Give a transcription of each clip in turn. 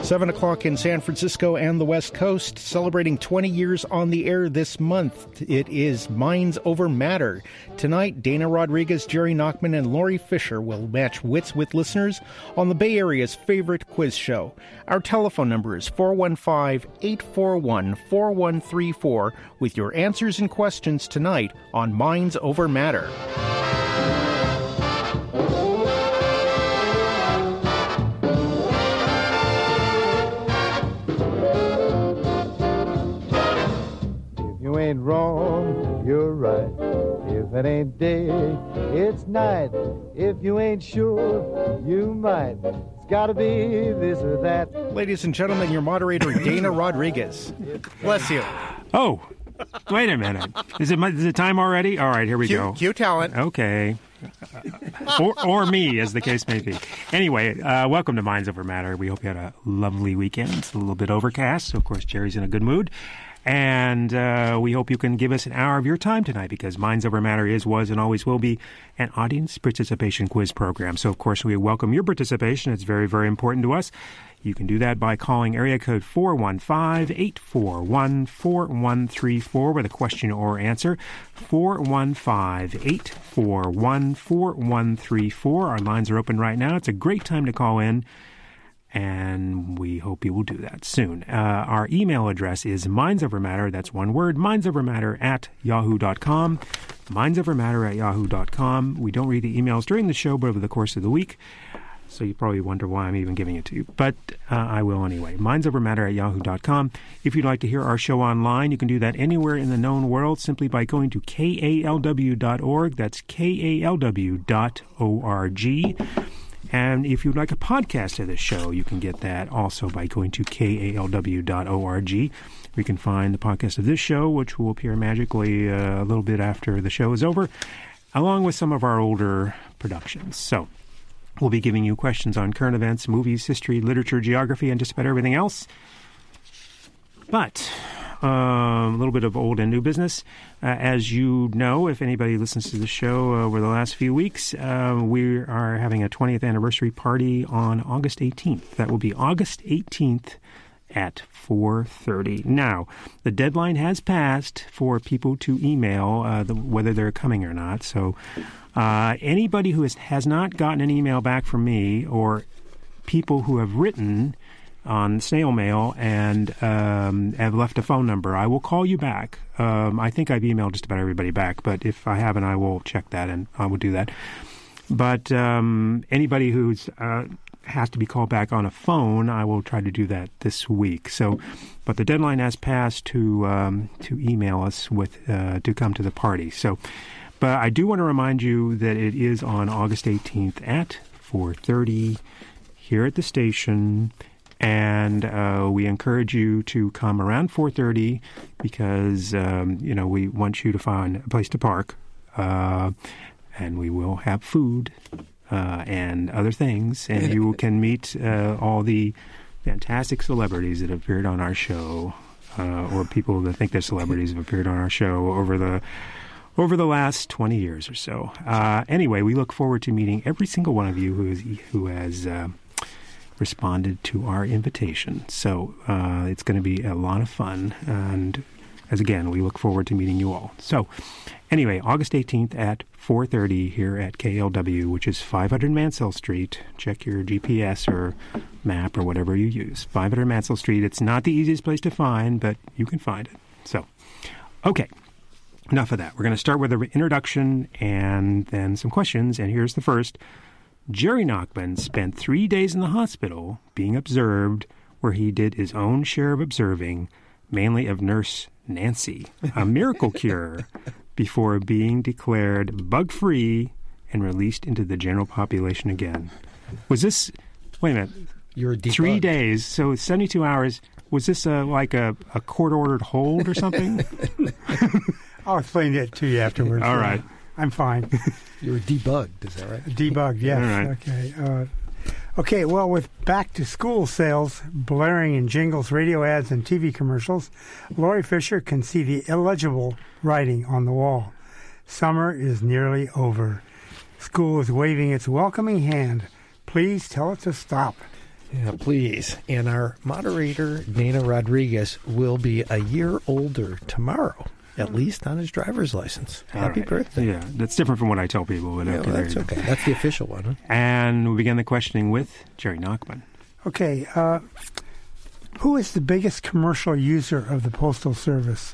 7 o'clock in San Francisco and the West Coast, celebrating 20 years on the air this month. It is Minds Over Matter. Tonight, Dana Rodriguez, Jerry Nachman, and Lori Fisher will match wits with listeners on the Bay Area's favorite quiz show. Our telephone number is 415-841-4134 with your answers and questions tonight on Minds Over Matter. Ain't wrong, you're right. If it ain't day, it's night. If you ain't sure, you might. It's gotta be this or that. Ladies and gentlemen, your moderator, Dana Rodriguez. Bless you. Oh, wait a minute. Is it time already? All right, here we go. Cue talent. Okay. or me, as the case may be. Anyway, welcome to Minds Over Matter. We hope you had a lovely weekend. It's a little bit overcast, so of course Jerry's in a good mood. And we hope you can give us an hour of your time tonight, because Minds Over Matter is, was, and always will be an audience participation quiz program. So, of course, we welcome your participation. It's very, very important to us. You can do that by calling area code 415-841-4134 with a question or answer. 415-841-4134. Our lines are open right now. It's a great time to call in, and we hope you will do that soon. Our email address is mindsovermatter, that's one word, mindsovermatter@yahoo.com, mindsovermatter@yahoo.com. We don't read the emails during the show, but over the course of the week, so you probably wonder why I'm even giving it to you. But I will anyway. mindsovermatter@yahoo.com. If you'd like to hear our show online, you can do that anywhere in the known world simply by going to kalw.org. That's kalw.org. And if you'd like a podcast of this show, you can get that also by going to kalw.org. You can find the podcast of this show, which will appear magically a little bit after the show is over, along with some of our older productions. So we'll be giving you questions on current events, movies, history, literature, geography, and just about everything else. But a little bit of old and new business. As you know, if anybody listens to the show over the last few weeks, we are having a 20th anniversary party on August 18th. That will be August 18th at 4:30. Now, the deadline has passed for people to email whether they're coming or not. So anybody who has not gotten an email back from me, or people who have written on snail mail and have left a phone number, I will call you back. I think I've emailed just about everybody back, but if I haven't, I will check that and I will do that. But anybody who's has to be called back on a phone, I will try to do that this week. So, but the deadline has passed to email us with to come to the party. So, but I do want to remind you that it is on August 18th at 4:30 here at the station. And we encourage you to come around 4:30 because, we want you to find a place to park. And we will have food and other things. And you can meet all the fantastic celebrities that have appeared on our show, or people that think they're celebrities have appeared on our show over the last 20 years or so. Anyway, we look forward to meeting every single one of you who has responded to our invitation. So it's going to be a lot of fun. And as again, we look forward to meeting you all. So anyway, August 18th at 4:30 here at KLW, which is 500 Mansell Street. Check your GPS or map or whatever you use. 500 Mansell Street. It's not the easiest place to find, but you can find it. So, okay. Enough of that. We're going to start with an introduction and then some questions. And here's the first. Jerry Nachman spent 3 days in the hospital being observed, where he did his own share of observing, mainly of Nurse Nancy, a miracle cure, before being declared bug-free and released into the general population again. Was this, wait a minute, You're debugged. 3 days, so 72 hours, was this like a court-ordered hold or something? I'll explain it to you afterwards. All right. I'm fine. You were debugged, is that right? Debugged, yes. All right. Okay. Okay, well, with back-to-school sales blaring in jingles, radio ads, and TV commercials, Lori Fisher can see the illegible writing on the wall. Summer is nearly over. School is waving its welcoming hand. Please tell it to stop. Yeah, please. And our moderator, Dana Rodriguez, will be a year older tomorrow, at least on his driver's license. Happy birthday. Yeah, that's different from what I tell people. But Yeah, okay, that's there you go. okay. That's the official one, huh? And we begin the questioning with Jerry Nachman. Okay. Who is the biggest commercial user of the Postal Service?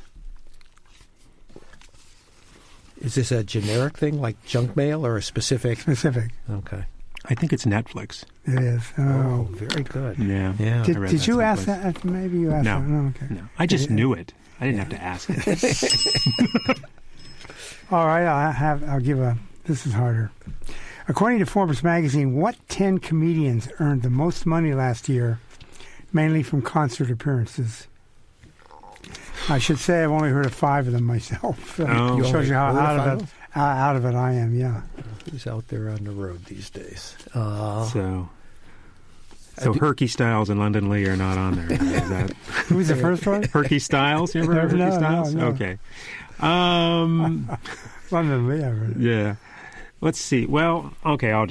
Is this a generic thing like junk mail or a specific? Specific. Okay. I think it's Netflix. It is. Oh, very good. Yeah. Yeah. I read Did that you ask someplace. that? Maybe you asked No. that. No, okay. No, I just knew it. I didn't have to ask it. All right, I'll give a. This is harder. According to Forbes magazine, what 10 comedians earned the most money last year, mainly from concert appearances? I should say I've only heard of 5 of them myself. Oh. It shows you how Heard of out of it I am. Yeah. Who's out there on the road these days? So Herky Styles and London Lee are not on there. Is that Who's the first one? Herky Styles? You ever heard of No, Herky Styles? no. Okay. London Lee. I've heard. Yeah. Let's see. Well, okay. I'll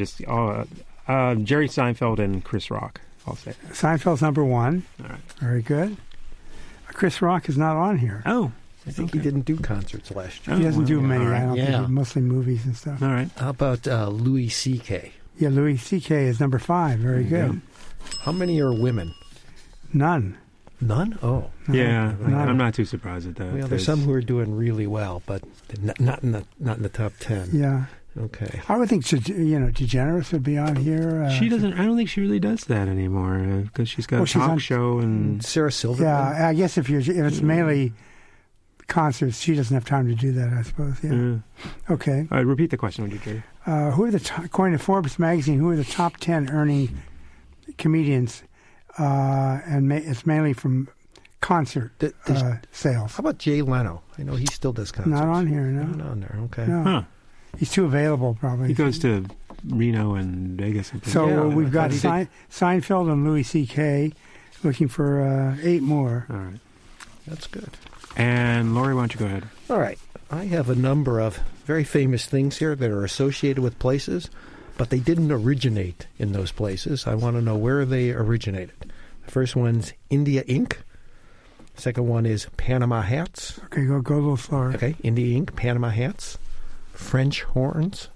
Jerry Seinfeld and Chris Rock. I'll say. Seinfeld's number 1. All right. Very good. Chris Rock is not on here. Oh. I think he didn't do concerts last year. He doesn't do many. all right. I don't think Yeah. he mostly movies and stuff. All right. How about Louis C.K.? Yeah, Louis C.K. is number 5. Very good. How many are women? None. None? Oh. Yeah. None. I'm not too surprised at that. Well, there's some who are doing really well, but not in the top 10. Yeah. Okay. I would think, DeGeneres would be on here. She doesn't. I don't think she really does that anymore because she's got Well, a she's talk on- show and. Sarah Silverman? Yeah, I guess if it's mainly concerts, she doesn't have time to do that, I suppose. Yeah. Okay. All right, repeat the question, would you, Jerry? Who are according to Forbes magazine, who are the top 10 earning comedians? And it's mainly from concert sales. How about Jay Leno? I know he still does concerts. Not on here, no. Not on there. Okay. No. Huh. He's too available, probably. He goes to Reno and Vegas. And So Yeah, we've I got thought he did. Seinfeld and Louis C.K. looking for 8 more. All right. That's good. And Lori, why don't you go ahead? All right. I have a number of very famous things here that are associated with places, but they didn't originate in those places. I want to know where they originated. The first one's India Ink. Second one is Panama Hats. Okay, go a little slower. Okay, India Ink, Panama Hats. French Horns.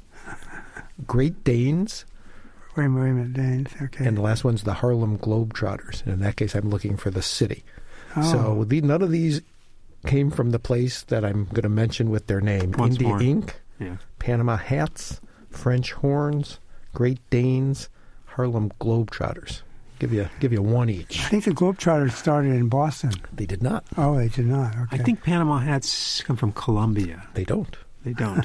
Great Danes. Wait a minute, Danes. Okay. And the last one's the Harlem Globetrotters. And in that case, I'm looking for the city. Oh. So none of these came from the place that I'm going to mention with their name. Once India more. Ink, Yeah. Panama Hats, French Horns, Great Danes, Harlem Globetrotters. Give you one each. I think the Globetrotters started in Boston. They did not. Oh, they did not. Okay. I think Panama hats come from Colombia. They don't. They don't.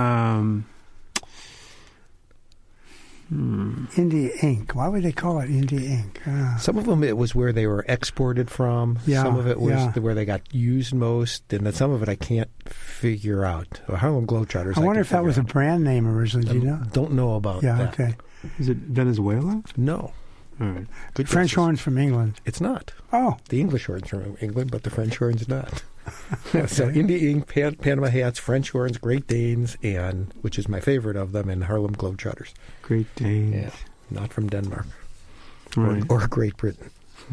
India Ink. Why would they call it India Ink? Some of them, it was where they were exported from. Yeah, Some of it was yeah. where they got used most. And then some of it I can't figure out. The Harlem Globetrotters. I wonder can if that figure was a out. brand name originally. Do you know? Don't know about Yeah, that. okay. Is it Venezuela? No. All right. Good French guesses. horns from England. It's not. Oh, The English horns from England, but the French horns not. So India Ink, Panama Hats, French horns, Great Danes, and which is my favorite of them, and Harlem Globetrotters. Great Danes. Yeah, not from Denmark Right. or Great Britain.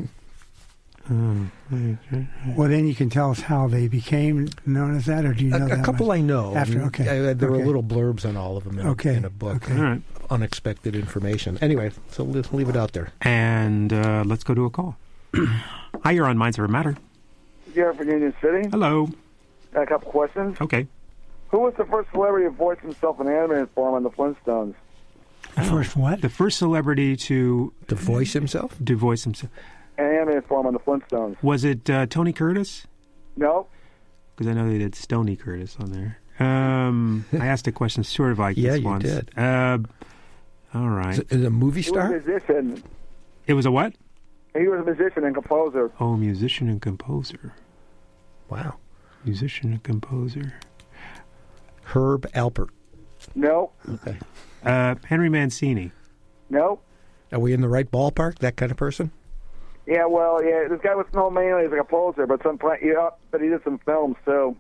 Right. well, then you can tell us how they became known as that, or do you know A that couple much? I know. After, and okay. there were Okay. little blurbs on all of them Okay. in a book. Okay. All right. Unexpected information. Anyway, so let's leave it out there. And let's go to a call. Hi, you're on Minds Over Matter. Garrett from Union City. Hello. Got a couple questions. Okay. Who was the first celebrity to voice himself in animated form on the Flintstones? The first what? The first celebrity to To voice himself? voice himself. In animated form on the Flintstones. Was it Tony Curtis? No? Because I know they did Stoney Curtis on there. I asked a question sort of like Yeah, this you once. did. All right. Is it a movie He was a star? musician. It was a what? He was a musician and composer. Oh, musician and composer. Wow. Musician and composer. Herb Alpert. No? Okay. Henry Mancini. No? Are we in the right ballpark? That kind of person? Yeah, well, yeah, this guy was known mainly as a composer, but but he did some films too.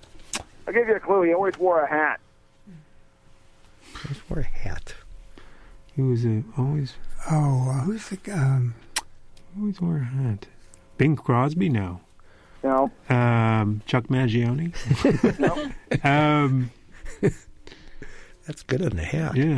I'll give you a clue. He always wore a hat. He wore a hat. He was always who's the... always wore a hat. Bing Crosby? No. No. Chuck Mangione? No. That's good in a hat. Yeah.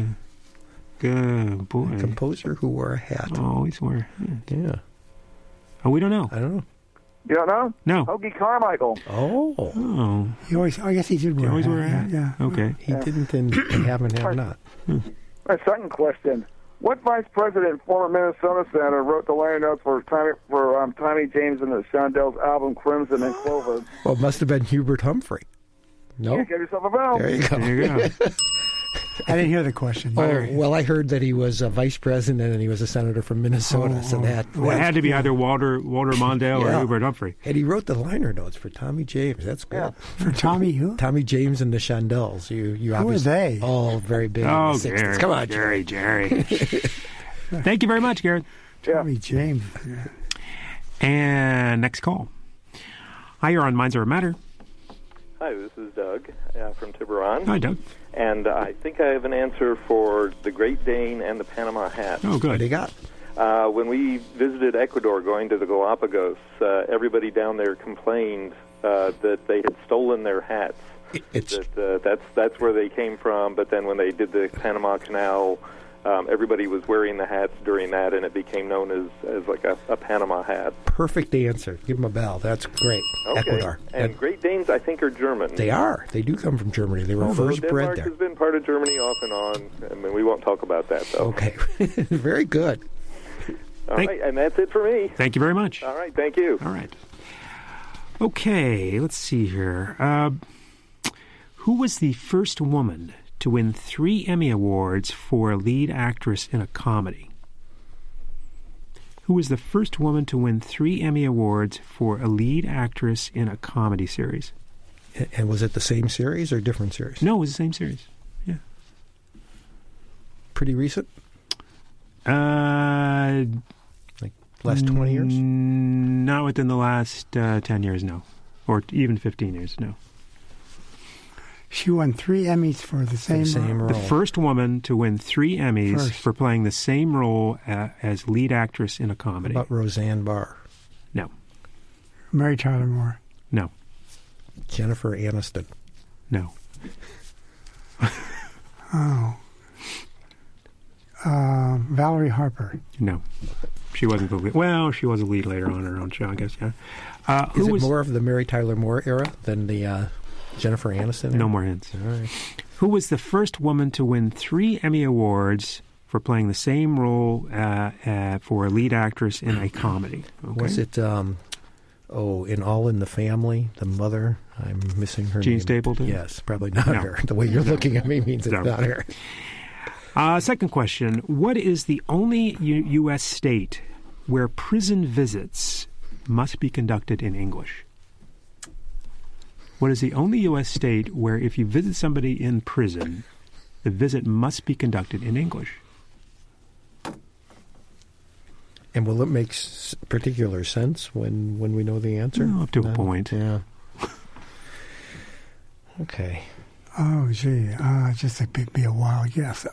Good boy. A composer who wore a hat. Always wore a hat. Yeah. Oh, we don't know. I don't know. You don't know? No. Hoagie Carmichael. Oh. I guess he did wear always a hat. wear a hat? Yeah. Okay. He didn't and haven't have not. My second question. What vice president and former Minnesota senator wrote the liner notes for Tommy James and the Shondells album Crimson and Clover? Well, it must have been Hubert Humphrey. No? You get yourself a bell. There you go. There you go. I didn't hear the question. Oh, well, I heard that he was a vice president and he was a senator from Minnesota. So that Well, it had to be either Walter Mondale or Hubert Humphrey. And he wrote the liner notes for Tommy James. That's good. Yeah. For Tommy who? Tommy James and the Shondells. You Who are obviously, they? Oh, very big Oh, in the 60s. Gary. Come on, Jerry. Thank you very much, Garrett. Tommy James. Yeah. And next call. Hi, you're on Minds Over Matter. Hi, this is Doug from Tiburon. Hi, Doug. And I think I have an answer for the Great Dane and the Panama hat. Oh, What do you good. got? When we visited Ecuador going to the Galapagos, everybody down there complained that they had stolen their hats. It's That's where they came from, but then when they did the Panama Canal, everybody was wearing the hats during that, and it became known as like a Panama hat. perfect answer. Give him a bell. That's great. Okay. Ecuador. And Great Danes, I think, are German. They are. They do come from Germany. They were Although first bred Denmark there. has been part of Germany off and on. I mean, we won't talk about that, though. Okay. Very good. All right, and that's it for me. Thank you very much. All right, thank you. All right. Okay, let's see here. Who was the first woman to win 3 Emmy Awards for lead actress in a comedy? Who was the first woman to win 3 Emmy Awards for a lead actress in a comedy series? And was it the same series or different series? No, it was the same series. Yeah. Pretty recent? Like last 20 years? Not within the last 10 years, no. Or even 15 years, no. She won 3 Emmys for the same role. The first woman to win 3 Emmys First. for playing the same role as lead actress in a comedy. About Roseanne Barr. No. Mary Tyler Moore. No. Jennifer Aniston. No. Valerie Harper. No. She wasn't the lead. Well, she was a lead later on in her own show, I guess, yeah. Is it more of the Mary Tyler Moore era than the Jennifer Aniston era? No more hints. All right. Who was the first woman to win 3 Emmy Awards for playing the same role for a lead actress in a comedy? Okay. Was it, in All in the Family, the mother? I'm missing her Jean name. Stapleton? Yes, probably not No. her. The way you're looking at me means it's No. not her. Second question. What is the only U.S. state where prison visits must be conducted in English? What is the only U.S. state where if you visit somebody in prison, the visit must be conducted in English? And will it make particular sense when we know the answer? Well, up to a point. Yeah. Okay. Oh, gee. Just a be a wild guess.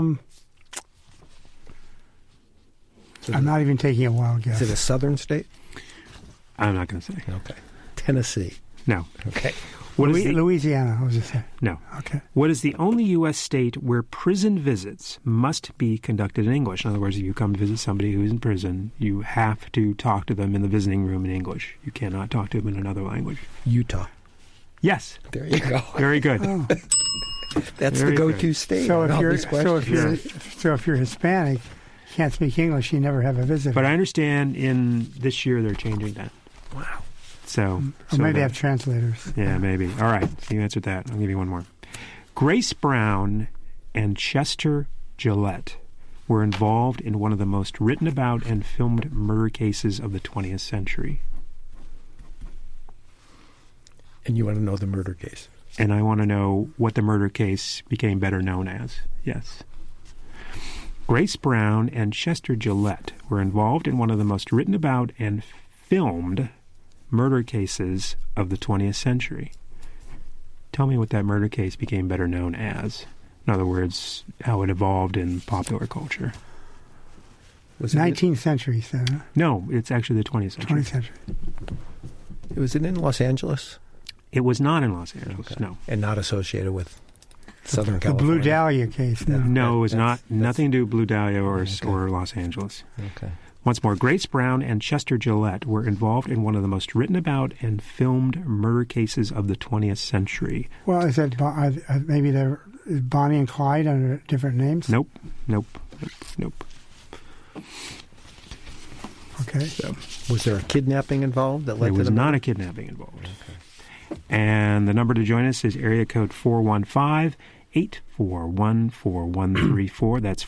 I'm not even taking a wild guess. Is it a southern state? I'm not going to say. Okay. Tennessee. No. Okay. What is the, Louisiana, I was just saying. no. Okay. What is the only U.S. state where prison visits must be conducted in English? In other words, if you come to visit somebody who's in prison, you have to talk to them in the visiting room in English. You cannot talk to them in another language. Utah. Yes. There you go. Very good. Oh. That's Very the go-to good. state. So on all these if questions. you're Hispanic, can't speak English, you never have a visitor. But I understand in this year they're changing that. Wow. So, or maybe that- have translators. Yeah, maybe. All right. So you answered that. I'll give you one more. Grace Brown and Chester Gillette were involved in one of the most written about and filmed murder cases of the 20th century. And you want to know the murder case? And I want to know what the murder case became better known as. Yes. Grace Brown and Chester Gillette were involved in one of the most written about and filmed murder cases of the 20th century. Tell me what that murder case became better known as. In other words, how it evolved in popular culture. Was it 19th century, so huh? No, it's actually the 20th century. 20th century. Was it in Los Angeles? It was not in Los Angeles, Okay. no. And not associated with Southern The California? Blue Dahlia case. No. No, it was That's- nothing to do with Blue Dahlia or Okay. Los Angeles. Okay. Once more, Grace Brown and Chester Gillette were involved in one of the most written about and filmed murder cases of the 20th century. Well, is that maybe they're Bonnie and Clyde under different names? Nope. Okay. Was there a kidnapping involved that led There to was the not murder? a kidnapping involved. And the number to join us is area code 415-841-4134. That's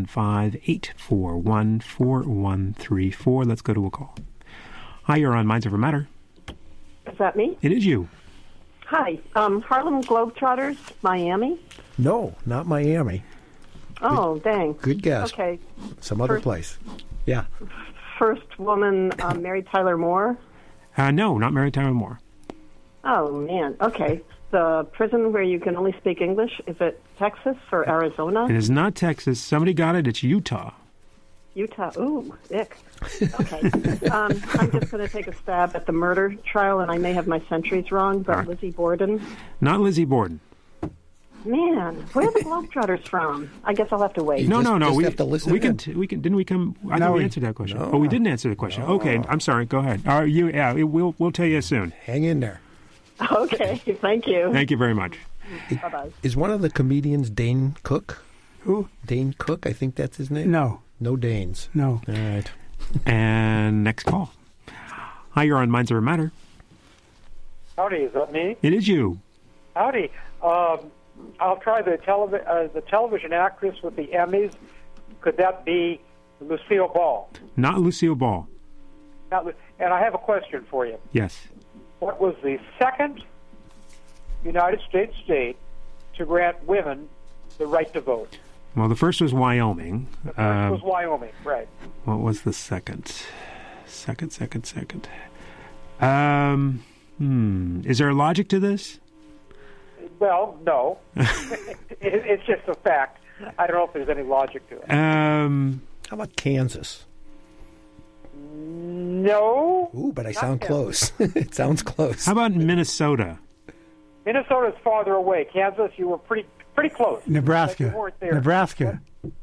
415-841-4134. Let's go to a call. Hi, you're on Minds Over Matter. Is that me? It is you. Hi. Harlem Globetrotters, Miami. No, not Miami. Oh, dang. Good guess. Okay. Some other First- place. Yeah. First woman married Tyler Moore. No, not Mary Tyler Moore. Oh, man. Okay. The prison where you can only speak English, is it Texas or Arizona? It is not Texas. Somebody got it. It's Utah. Utah. Ooh, ick. Okay. I'm just going to take a stab at the murder trial, and I may have my centuries wrong, but All right. Lizzie Borden. Not Lizzie Borden. Man, where are the Globetrotters from? I guess I'll have to wait. No. just We have to listen We in. can. We can. Didn't we come? I No, thought we we- answered that question. No. Oh, we didn't answer the question. Okay, I'm sorry. Go ahead. We'll tell you soon. Hang in there. Okay. Thank you. Thank you very much. Bye-bye. Is one of the comedians Dane Cook? Who? Dane Cook, I think that's his name. No. No Danes. No. All right. And next call. Hi, you're on Minds Over Matter. Howdy, is that me? It is you. Howdy. I'll try the television actress with the Emmys. Could that be Lucille Ball? Not Lucille Ball. And I have a question for you. Yes. What was the second United States state to grant women the right to vote? Well, the first was Wyoming. The first was Wyoming, right? What was the second? Second. Is there a logic to this? Well, no. It's just a fact. I don't know if there's any logic to it. How about Kansas? No. Ooh, but I Not sound Kansas. close. It sounds close. How about Minnesota? Minnesota's farther away. Kansas, you were pretty close. Nebraska. But you weren't there. Nebraska.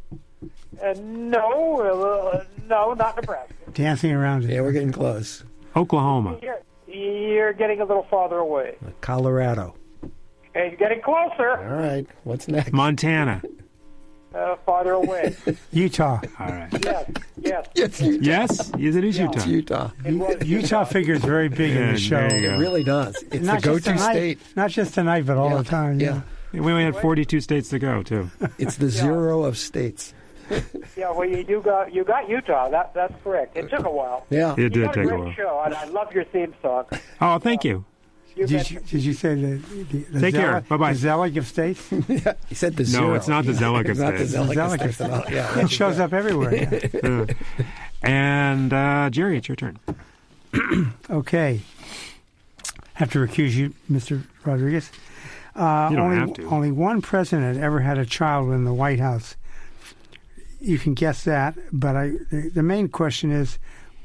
No, not Nebraska. Dancing around it. Yeah, we're getting close. Oklahoma. You're getting a little farther away. Colorado. And you're getting closer. All right. What's next? Montana. Farther away. Utah. All right. Yes. Yes, Utah. Yes, it is Utah. It's Utah. It was Utah figures very big in Yeah, the show. there you It go. really does. It's Not the just go-to tonight- state. Not just tonight, but all Yeah. the time. Yeah. We only had 42 states to go, too. It's the zero of states. Yeah, well, you got Utah. That's correct. It took a while. Yeah. It You did got a take a great while. show, and I love your theme song. Oh, thank you. You Did betcha. you say the Take care. Bye-bye. The Zelig of states? He said the No, zero. it's not the Zelig It's not the states. Zelig Zelig states at all. Yeah. It shows up everywhere. Yeah. And, Jerry, it's your turn. Okay. Have to recuse you, Mr. Rodriguez. You don't only, have to. Only one president ever had a child in the White House. You can guess that, but the main question is,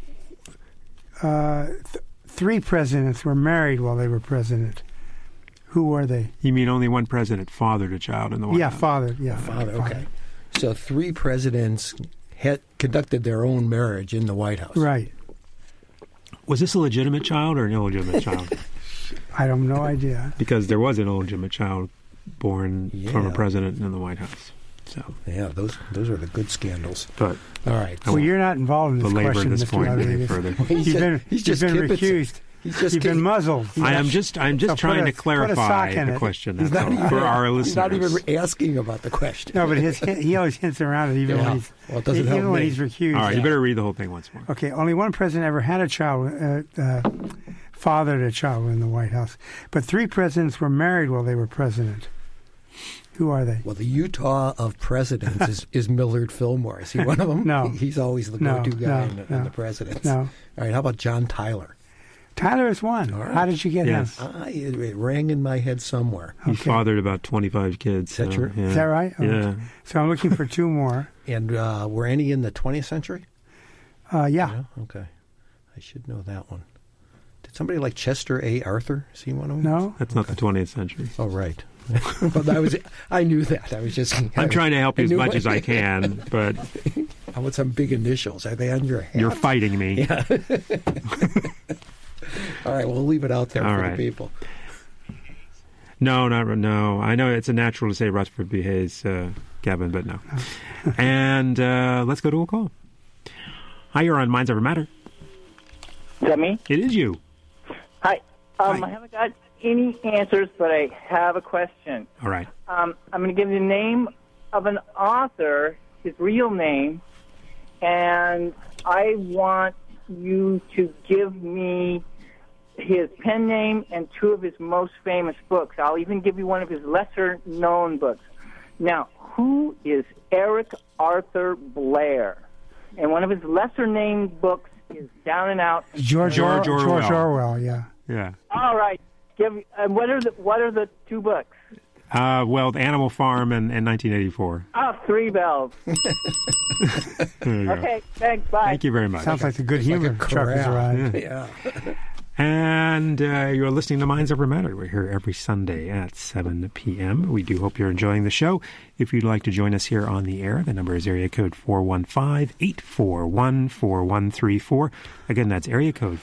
three presidents were married while they were president. Who were they? You mean only one president fathered a child in the White Yeah, House? father. Yeah, Father, okay. So three presidents had conducted their own marriage in the White House. Right. Was this a legitimate child or an illegitimate child? I have no idea. Because there was an illegitimate child born from a Yeah. president in the White House. So, Yeah, those are the good scandals. but All right. I Well, won't you're not involved in this belabor question, this Mr. point any Rodriguez. further. He's You've just been kibitzing. recused. He's just You've been kidding. muzzled. I'm just So trying put to a sock clarify in the it. question He's not for our listeners. He's not even asking about the question. No, but he always hints around it even Yeah. when he's Well, it doesn't help even when me. he's recused. All right, you better read the whole thing once more. Okay, only one president ever had a child, fathered a child in the White House. But three presidents were married while they were president. Who are they? Well, the Utah of presidents is Millard Fillmore. Is he one of them? No. He's always the No, go-to guy no, in no. the presidents. No. All right, how about John Tyler? Tyler is one. All right. How did you get Yes. him? It rang in my head somewhere. He fathered about 25 kids. Is that true? Yeah. Is that right? Oh, Yeah. So I'm looking for 2 more. And were any in the 20th century? Yeah. Okay. I should know that one. Did somebody like Chester A. Arthur? Is he one of them? No? That's not the 20th century. Oh, right. But I knew that. I was just. I'm trying to help you as knew much it. as I can, but I want some big initials. Are they on your hat? you're fighting me. Yeah. All right, we'll leave it out there All for right. the people. No. I know it's a natural to say Rutherford B. Hayes, Kevin, but no. And let's go to a call. Hi, you're on Minds Over Matter. Is that me? It is you. Hi. Hi. I haven't got any answers, but I have a question. All right. I'm going to give you the name of an author, his real name, and I want you to give me his pen name and 2 of his most famous books. I'll even give you one of his lesser-known books. Now, who is Eric Arthur Blair? And one of his lesser-named books is Down and Out. George Orwell, yeah. Yeah. All right. What are the 2 books? Well, The Animal Farm and 1984. Oh, 3 bells. There you go. Okay, thanks. Bye. Thank you very much. Sounds like the good humor truck has arrived. Yeah. And you're listening to Minds Over Matter. We're here every Sunday at 7 p.m. We do hope you're enjoying the show. If you'd like to join us here on the air, the number is area code 415-841-4134. Again, that's area code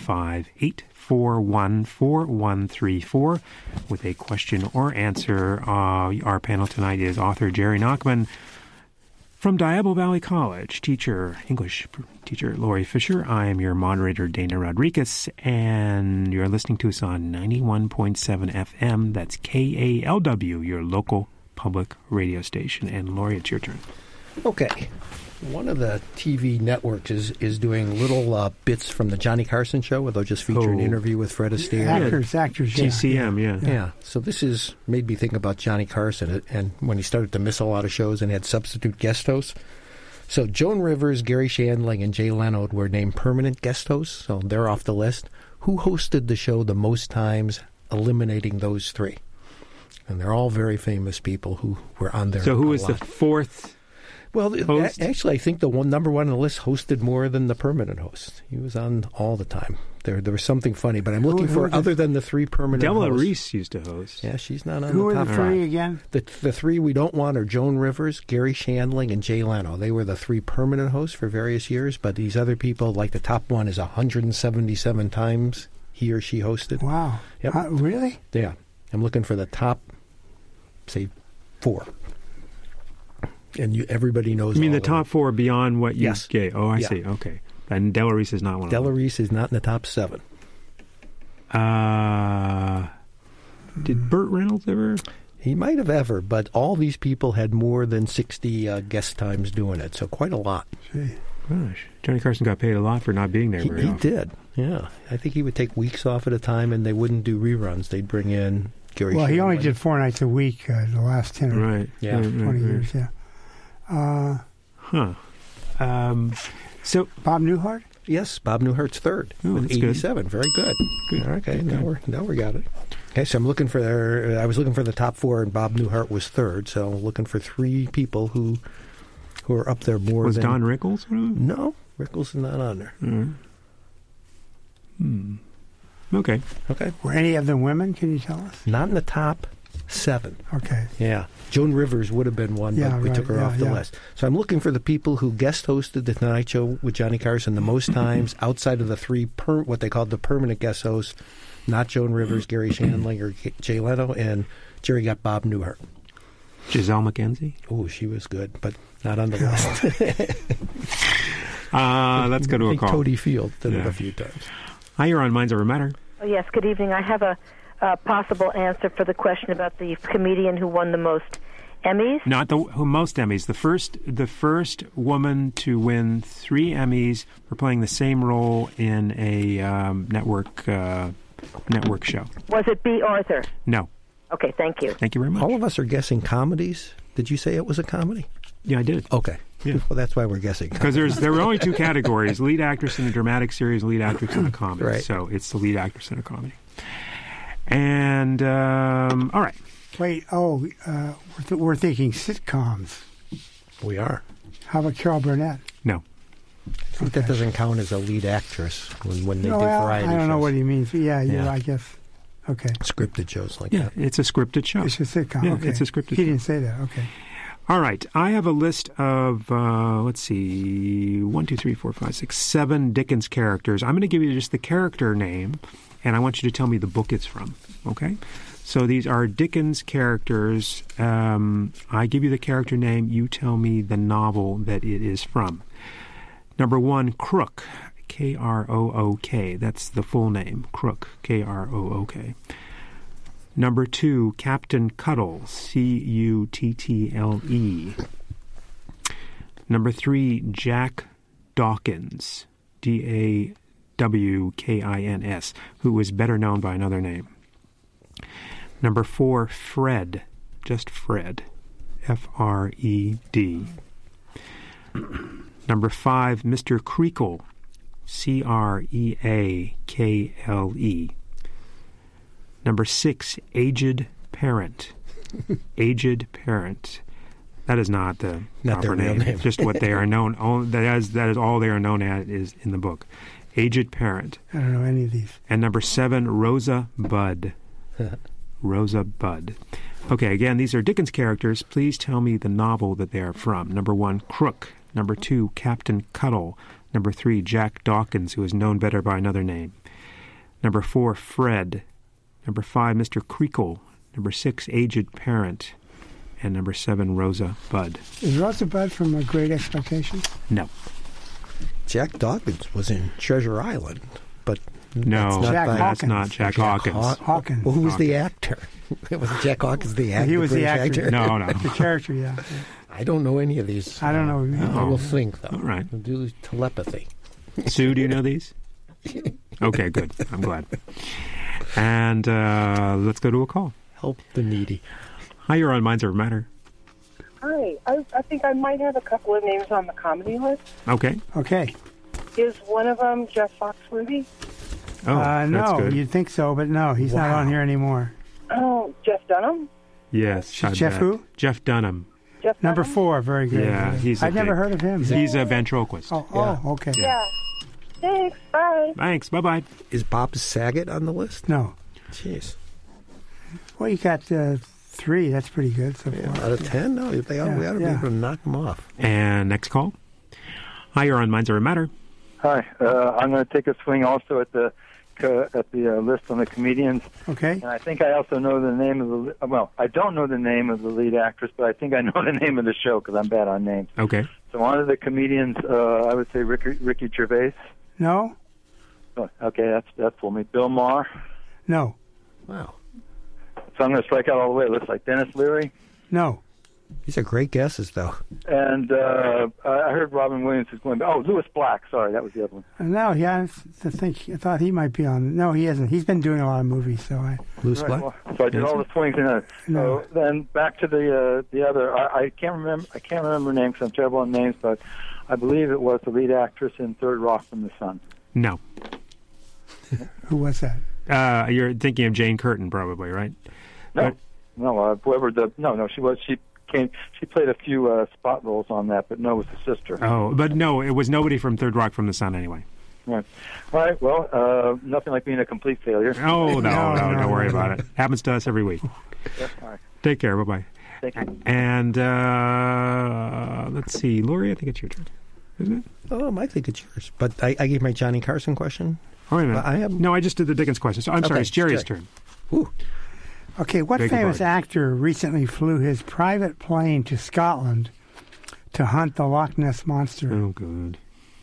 415-841-4134 with a question or answer. Our panel tonight is author Jerry Nachman. From Diablo Valley College, English teacher Lori Fisher. I am your moderator, Dana Rodriguez, and you're listening to us on 91.7 FM. That's KALW, your local public radio station. And Lori, it's your turn. Okay. One of the TV networks is doing little bits from the Johnny Carson show where they'll just feature an interview with Fred Astaire. Actors, yeah. TCM, Yeah. So this made me think about Johnny Carson and when he started to miss a lot of shows and had substitute guest hosts. So Joan Rivers, Gary Shandling, and Jay Leno were named permanent guest hosts, so they're off the list. Who hosted the show the most times, eliminating those 3? And they're all very famous people who were on there. So who is the 4th? Well, actually, I think the number one on the list hosted more than the permanent host. He was on all the time. There was something funny, but I'm looking for other than the 3 permanent Della hosts. Reese used to host. Yeah, she's not on Who the are top the 3 5. again? The 3 we don't want are Joan Rivers, Gary Shandling, and Jay Leno. They were the 3 permanent hosts for various years, but these other people, like the top one is 177 times he or she hosted. Wow. Yep. Really? Yeah. I'm looking for the top, say, 4. And everybody knows. You mean all the of them. top 4 beyond what you Yes. gave? Oh, I Yeah. see. Okay. And Della Reese is not one of Della them. Reese is not in the top 7. Did Burt Reynolds ever? He might have ever, but all these people had more than 60 guest times doing it, so quite a lot. Gee. Gosh, Johnny Carson got paid a lot for not being there very He often. did, yeah. I think he would take weeks off at a time, and they wouldn't do reruns. They'd bring in Gary Well, he only Shandling. did 4 nights a week the last 10 or Right. Yeah. 20 years, yeah. So Bob Newhart? Yes, Bob Newhart's 3rd Oh, with that's good. 87. Very good. Good. Okay, Good. now we got it. Okay, so I was looking for the top 4, and Bob Newhart was 3rd. So looking for 3 people who are up there more was than Don Rickles one of them? No, Rickles is not on there. Okay. Okay, Were any of them women? Can you tell us? not in the top 7. Okay. Yeah, Joan Rivers would have been one, Yeah, but we right, took her yeah, off the yeah. list. So I'm looking for the people who guest hosted the Tonight Show with Johnny Carson the most times outside of the 3 what they called the permanent guest hosts. Not Joan Rivers, Gary Shandling, or Jay Leno, and Jerry got Bob Newhart. Giselle McKenzie? Oh, she was good, but not on the list. Let's go to I a think call. Toadie Field did it Yeah. a few times. Hi, you're on Minds Over Matter. Oh, yes, good evening. I have a possible answer for the question about the comedian who won the most Emmys. Not the most Emmys. The first woman to win 3 Emmys for playing the same role in a network show. Was it B. Arthur? No. Okay, thank you. Thank you very much. All of us are guessing comedies. Did you say it was a comedy? Yeah, I did. Okay. Yeah. Well, that's why we're guessing. Because there were only two categories: lead actress in a dramatic series, lead actress in a comedy. Right. So it's the lead actress in a comedy. And all right. Wait, we're thinking sitcoms. We are. How about Carol Burnett? No. I think that doesn't count as a lead actress when they do well, variety shows. I don't know what he means. Yeah, Yeah. I guess. Okay. Scripted shows like Yeah, that. it's a scripted show. It's a sitcom. Yeah, okay. it's a scripted He show. didn't say that. Okay. All right. I have a list of, let's see, 1, 2, 3, 4, 5, 6, 7 Dickens characters. I'm going to give you just the character name, and I want you to tell me the book it's from. Okay? So these are Dickens characters. I give you the character name. You tell me the novel that it is from. Number 1, Krook. Krook. That's the full name. Krook. Krook. Number 2, Captain Cuttle, Cuttle. Number 3, Jack Dawkins, Dawkins, who is better known by another name. Number 4, Fred, just Fred, Fred. Number 5, Mr. Creakle, Creakle. Number 6, Aged Parent. Aged Parent. That is not the proper their real name. Just what they are known. That is all they are known as is in the book. Aged Parent. I don't know any of these. And number 7, Rosa Budd. Rosa Budd. Okay, again, these are Dickens characters. Please tell me the novel that they are from. Number 1, Krook. Number 2, Captain Cuttle. Number 3, Jack Dawkins, who is known better by another name. Number 4, Fred. Number 5, Mr. Creakle. Number 6, Aged Parent. And number 7, Rosa Budd. Is Rosa Budd from Great Expectations? No. Jack Dawkins was in Treasure Island, but No, that's not Jack Hawkins. Hawkins. Well, who was the actor? Was Jack Hawkins the actor? He was the actor. No. The character, yeah. I don't know any of these. I don't know. I will think, though. All right. We'll do telepathy. Sue, do you know these? Okay, good. I'm glad. And let's go to a call. Help the needy. Hi, you're on Minds Over Matter. Hi. I think I might have a couple of names on the comedy list. Okay. Okay. Is one of them Jeff Foxworthy? Oh, that's no, good. you'd think so, but no, he's not on here anymore. Oh, Jeff Dunham? Yes. Jeff who? Jeff Dunham. Jeff Number Dunham? 4, very good. Yeah, I've never heard of him. He's a ventriloquist. Oh, okay. Yeah. Thanks. Bye. Thanks. Bye-bye. Is Bob Saget on the list? No. Jeez. Well, you got 3. That's pretty good so far. Out of 10? No, we ought to be able to knock them off. And next call. Hi, you're on Minds Over Matter. Hi. I'm going to take a swing also at the list on the comedians. Okay. And I think I also know the name of I don't know the name of the lead actress, but I think I know the name of the show because I'm bad on names. Okay. So one of the comedians, I would say Ricky Gervais. No. Oh, okay, that's for me. Bill Maher. No. Wow. So I'm going to strike out all the way. It looks like Dennis Leary. No. These are great guesses, though. And I heard Robin Williams is going. Oh, Louis Black. Sorry, that was the other one. No, yeah, I thought he might be on. No, he hasn't. He's been doing a lot of movies, so I. Louis Black. Well, so I did all the swings in it. No. So then back to the other. I can't remember names. 'Cause I'm terrible on names, but I believe it was the lead actress in Third Rock from the Sun. No. Who was that? You're thinking of Jane Curtin, probably, right? No, whoever she played a few spot roles on that, but no, it was the sister. Oh, but no, it was nobody from Third Rock from the Sun anyway. Right. All right. Well, nothing like being a complete failure. Oh, no, don't worry about it. Happens to us every week. Yeah, all right. Take care. Bye-bye. Thank you. And let's see. Lori, I think it's your turn, isn't it? Oh, I think it's yours. But I gave my Johnny Carson question. Oh, wait a minute. No, I just did the Dickens question. So I'm sorry, it's Jerry's turn. Ooh. Okay, what famous actor recently flew his private plane to Scotland to hunt the Loch Ness Monster? Oh, good.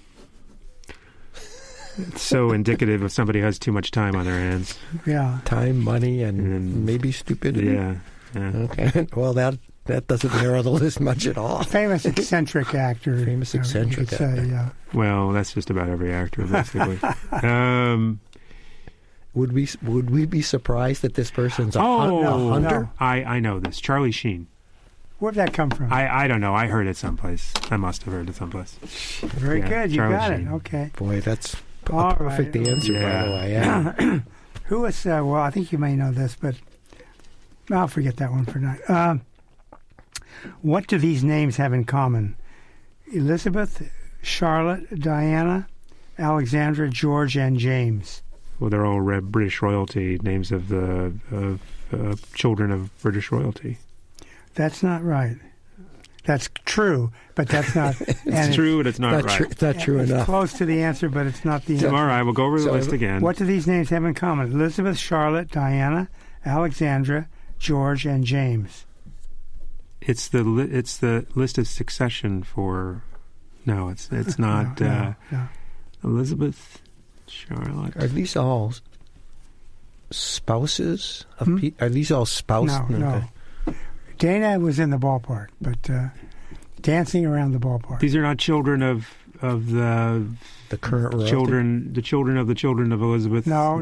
It's so indicative of somebody who has too much time on their hands. Yeah. Time, money, and maybe stupidity. Yeah. Okay. Well, that doesn't narrow the list much at all. Famous eccentric actor. Famous eccentric actor. Say, yeah. Well, that's just about every actor, basically. Would we be surprised that this person's a hunter? No. I know this. Charlie Sheen. Where'd that come from? I don't know. I heard it someplace. I must have heard it someplace. Very good. You Charlie got Sheen. it. Okay. Boy, that's a All perfect right. answer, by the way. Yeah. Who was, well, I think you may know this, but I'll forget that one for now. What do these names have in common? Elizabeth, Charlotte, Diana, Alexandra, George, and James. Well, they're all British royalty, names of the children of British royalty. That's not right. That's true, but that's not. It's true, but it's not right. It's not true it's enough. close to the answer, but it's not the answer. All right, we'll go over the list again. What do these names have in common? Elizabeth, Charlotte, Diana, Alexandra, George, and James. It's the list of succession for. No, it's not. No. Elizabeth, Charlotte. Are these all spouses of Are these all spouses? No. Dana was in the ballpark, but dancing around the ballpark. These are not children of the current royalty? children. The children of Elizabeth. No.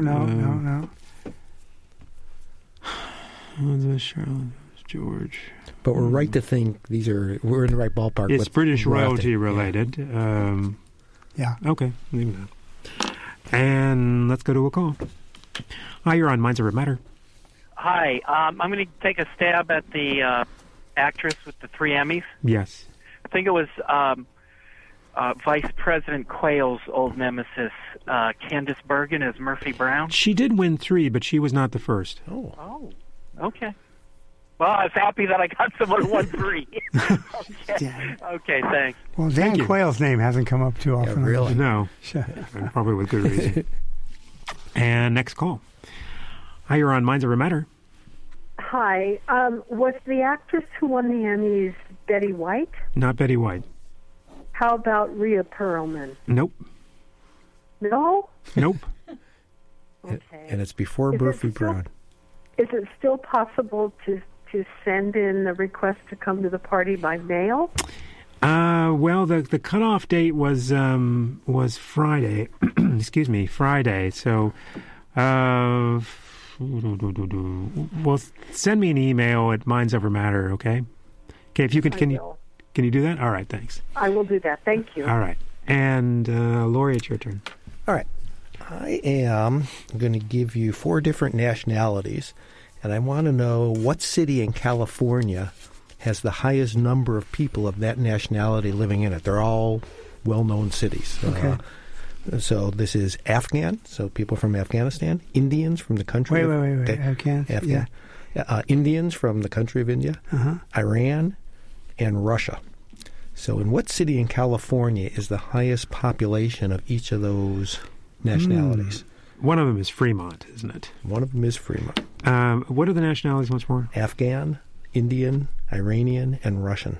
Elizabeth, Charlotte, George. But we're right to think we're in the right ballpark. It's with British royalty related. Yeah. Okay. Leave that. And let's go to a call. Hi, you're on Minds Over Matter. Hi. I'm going to take a stab at the actress with the 3 Emmys. Yes. I think it was Vice President Quayle's old nemesis, Candice Bergen, as Murphy Brown. She did win 3, but she was not the first. Oh. Okay. Well, I was happy that I got someone who won 3. Okay, thanks. Well, Dan Quayle's name hasn't come up too often. really? No. And probably with good reason. And next call. Hi, you're on Minds Over Matter. Hi. Was the actress who won the Emmys Betty White? Not Betty White. How about Rhea Perlman? Nope. No? Nope. Okay. And it's before Murphy Brown. Is it still possible to send in the request to come to the party by mail? Well, the cutoff date was Friday. Excuse me, Friday. So, well, send me an email at Minds Over Matter. Okay. If you can you do that? All right. Thanks. I will do that. Thank you. All right. And Lori, it's your turn. All right. I am going to give you 4 different nationalities, and I want to know what city in California has the highest number of people of that nationality living in it. They're all well-known cities. Okay. So this is Afghan, so people from Afghanistan, Indians from the country Wait. Afghan. Yeah. Indians from the country of India, Iran, and Russia. So in what city in California is the highest population of each of those nationalities? One of them is Fremont, isn't it? One of them is Fremont. What are the nationalities once more? Afghan, Indian, Iranian, and Russian.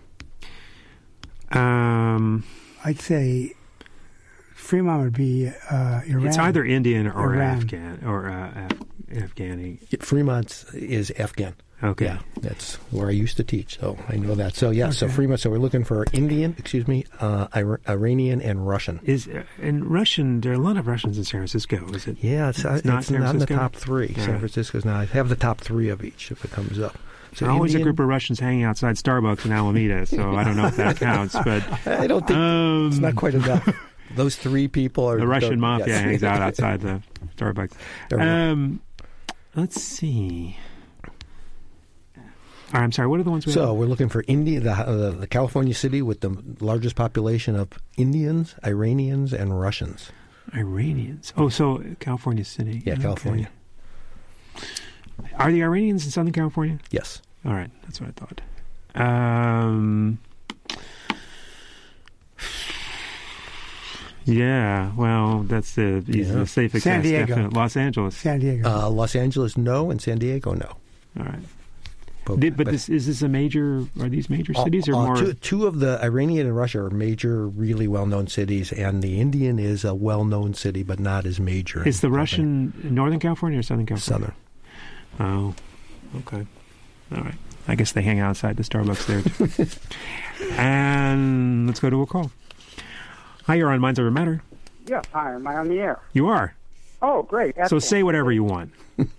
I'd say Fremont would be Iran. It's either Indian or Iran. Afghan or Afghani. Fremont is Afghan. Okay. Yeah, that's where I used to teach, so I know that. So, yeah, so Fremont, so we're looking for Indian, Iranian, and Russian. And Russian, there are a lot of Russians in San Francisco, is it? Yeah, it's not in the top 3. Yeah. San Francisco's not. I have the top 3 of each if it comes up. So There's always a group of Russians hanging outside Starbucks in Alameda, so I don't know if that counts. But I don't think it's not quite enough. Those 3 people are... The Russian mafia hangs out outside the Starbucks. Let's see. I'm sorry, what are the ones we have? So we're looking for India, the California city with the largest population of Indians, Iranians, and Russians. Iranians. Oh, so California city. Yeah, California. Are the Iranians in Southern California? Yes. All right, that's what I thought. Yeah, well, that's the safest San guess. Diego. Definite. Los Angeles. San Diego. Los Angeles, no, and San Diego, no. All right. But is this a major? Are these major cities or more? Two of the Iranian and Russia are major, really well-known cities, and the Indian is a well-known city, but not as major. Is the Russian Northern California or Southern California? Southern. Oh, okay. All right. I guess they hang outside the Starbucks there too. And let's go to a call. Hi, you're on Minds Over Matter. Yes, hi. Am I on the air? You are. Oh, great. So say whatever you want.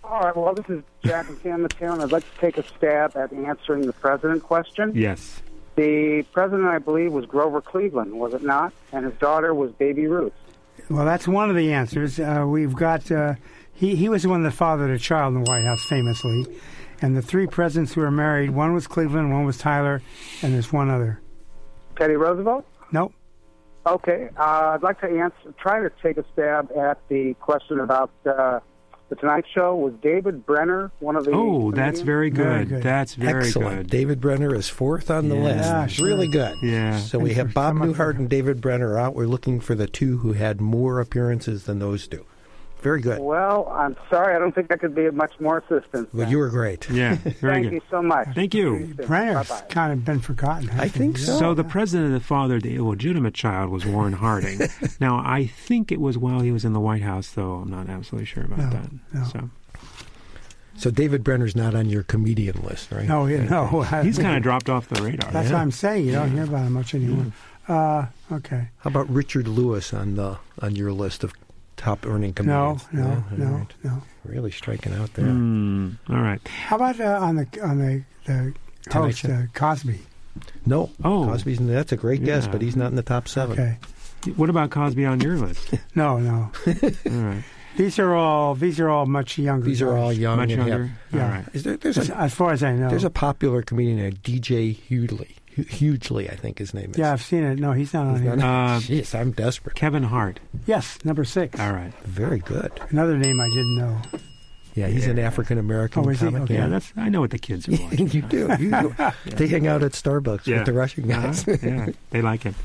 All right, well, this is Jack in San Mateo, and I'd like to take a stab at answering the president question. Yes. The president, I believe, was Grover Cleveland, was it not? And his daughter was Baby Ruth. Well, that's one of the answers. We've got, he was the one that fathered a child in the White House, famously. And the three presidents who were married, one was Cleveland, one was Tyler, and there's one other. Teddy Roosevelt? Nope. Okay, I'd like to try to take a stab at the question about the Tonight Show. Was David Brenner one of the Oh, that's very good. That's very Excellent. good. David Brenner is fourth on the list. Yeah, sure. Really good. Yeah. So we have Bob Newhart and David Brenner out. We're looking for the two who had more appearances than those two. Very good. Well, I'm sorry. I don't think I could be of much more assistance. Well, you were great. Yeah, very Thank good. you so much. Thank you. Brenner's kind of been forgotten. I think so. So the president that fathered the illegitimate child was Warren Harding. Now, I think it was while he was in the White House, though I'm not absolutely sure about that. No. So David Brenner's not on your comedian list, right? No, no. He's kind of dropped off the radar. That's what I'm saying. You don't hear about him much anymore. Okay. How about Richard Lewis on your list of top earning comedians? No. Really striking out there. All right. How about on the host, Cosby? No. Oh. Cosby's that's a great guess, but he's not in the top 7. Okay. What about Cosby on your list? No. All right. These are all much younger. These are all young. Much and younger? Yeah. All right. As far as I know. There's a popular comedian named DJ Hughley, I think his name is. Yeah, I've seen it. No, he's not on here. Jeez, I'm desperate. Kevin Hart. Yes, number 6. All right. Very good. Another name I didn't know. Yeah, he's an African-American Oh, is he? comic. Okay. Yeah, I know what the kids are watching. You do. They hang out at Starbucks with the Russian guys. Yeah, they like it.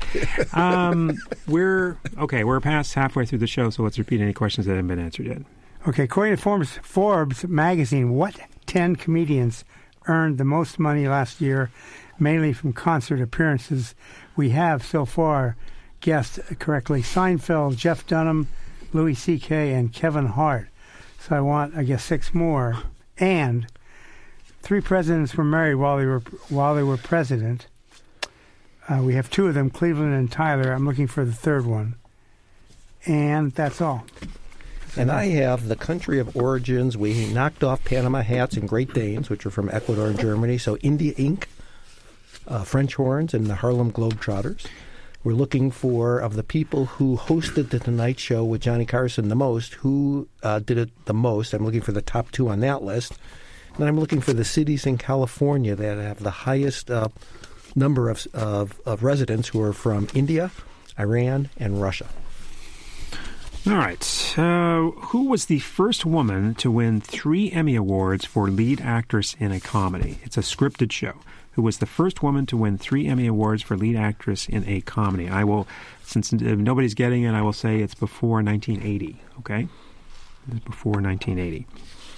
We're past halfway through the show, so let's repeat any questions that haven't been answered yet. Okay, according to Forbes magazine, what 10 comedians earned the most money last year, mainly from concert appearances? We have so far guessed correctly Seinfeld, Jeff Dunham, Louis C.K., and Kevin Hart. So I want, 6 more. And 3 presidents were married while they were president. We have 2 of them, Cleveland and Tyler. I'm looking for the third one. And that's all. And I have the country of origins. We knocked off Panama hats and Great Danes, which are from Ecuador and Germany. So India Ink, French horns, and the Harlem Globetrotters. We're looking for, of the people who hosted the Tonight Show with Johnny Carson the most, who did it the most. I'm looking for the top 2 on that list. And I'm looking for the cities in California that have the highest number of residents who are from India, Iran, and Russia. All right. Who was the first woman to win 3 Emmy Awards for lead actress in a comedy? It's a scripted show. Who was the first woman to win 3 Emmy Awards for lead actress in a comedy? I will, since nobody's getting it, I will say it's before 1980, okay? It's before 1980.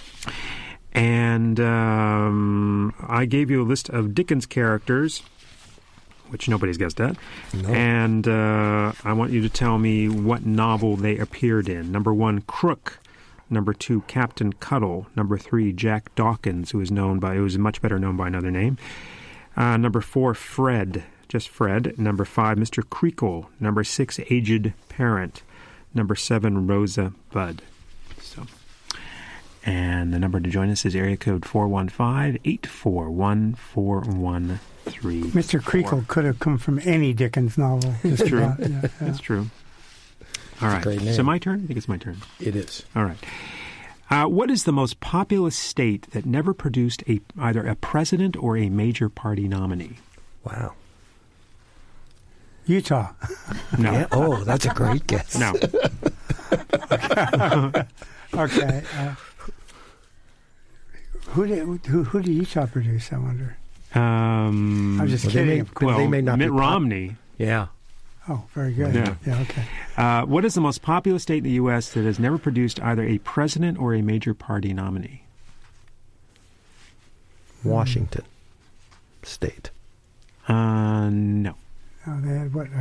And I gave you a list of Dickens characters, which nobody's guessed at. No. And I want you to tell me what novel they appeared in. Number 1, Crook. Number 2, Captain Cuttle. Number 3, Jack Dawkins, who is much better known by another name. Number 4, Fred, just Fred. Number 5, Mr. Creakle. Number 6, Aged Parent. Number 7, Rosa Budd. And the number to join us is area code 415-841-4134. Mr. Creakle could have come from any Dickens novel. It's true. It's true. All right. So my turn? I think it's my turn. It is. All right. What is the most populous state that never produced either a president or a major party nominee? Wow. Utah. No. Yeah. Oh, that's a great guess. No. Okay. Who did Utah produce, I wonder? I'm just kidding. They may not be Mitt Romney. Yeah. Oh, very good. Yeah, okay. What is the most populous state in the U.S. that has never produced either a president or a major party nominee? Washington State. No. Oh, they had what?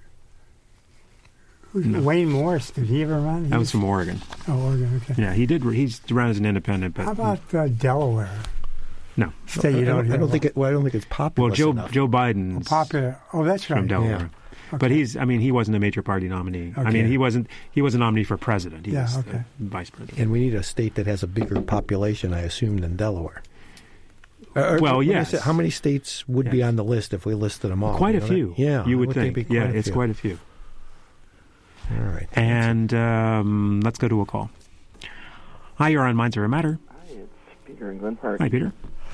Wayne Morris, did he ever run? That was from Oregon. Oh, Oregon, okay. Yeah, he did. He's run as an independent. But how about Delaware? No. State you don't hear I don't think it's popular. Well, Joe Biden. Popular. Oh, that's right. From Delaware. But he wasn't a major party nominee. I Okay. mean, he wasn't a nominee for president. He Yeah, was okay. vice president. And we need a state that has a bigger population, I assume, than Delaware. Well, let me yes. say, how many states would be on the list if we listed them all? Quite You a know few. that? Yeah, you I would think. be quite a It's few. quite a few. All right. And let's go to a call. Hi, you're on Minds Over Matter. Hi, it's Peter in Glen Park. Hi, Peter.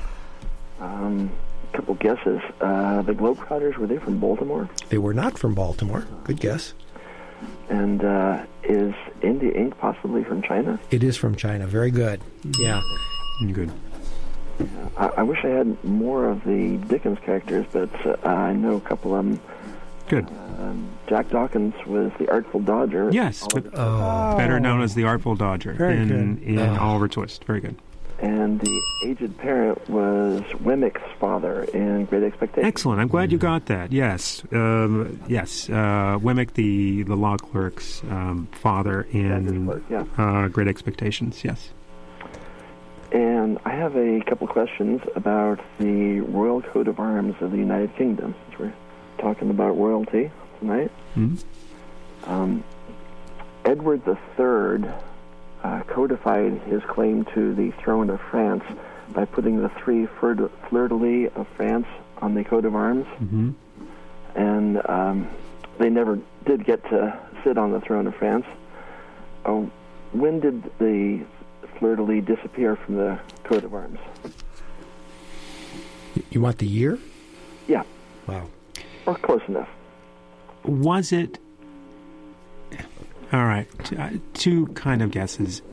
Couple guesses. The Globetrotters, were they from Baltimore? They were not from Baltimore. Good guess. And is India Inc. possibly from China? It is from China. Very good. Yeah. Good. I wish I had more of the Dickens characters, but I know a couple of them. Good. Jack Dawkins was the Artful Dodger. Yes, better known as the Artful Dodger in Oliver Twist. Very good. And the aged parent was Wemmick's father in Great Expectations. Excellent. I'm glad you got that. Yes. Yes. Wemmick, the law clerk's father in Great Expectations. Yes. And I have a couple questions about the Royal Coat of Arms of the United Kingdom, since we're talking about royalty tonight. Mm-hmm. Edward III codified his claim to the throne of France by putting the three fleur-de-lis of France on the coat of arms. Mm-hmm. And they never did get to sit on the throne of France. When did the fleur-de-lis disappear from the coat of arms? You want the year? Yeah. Wow. Or close enough. Was it... All right. Two kind of guesses.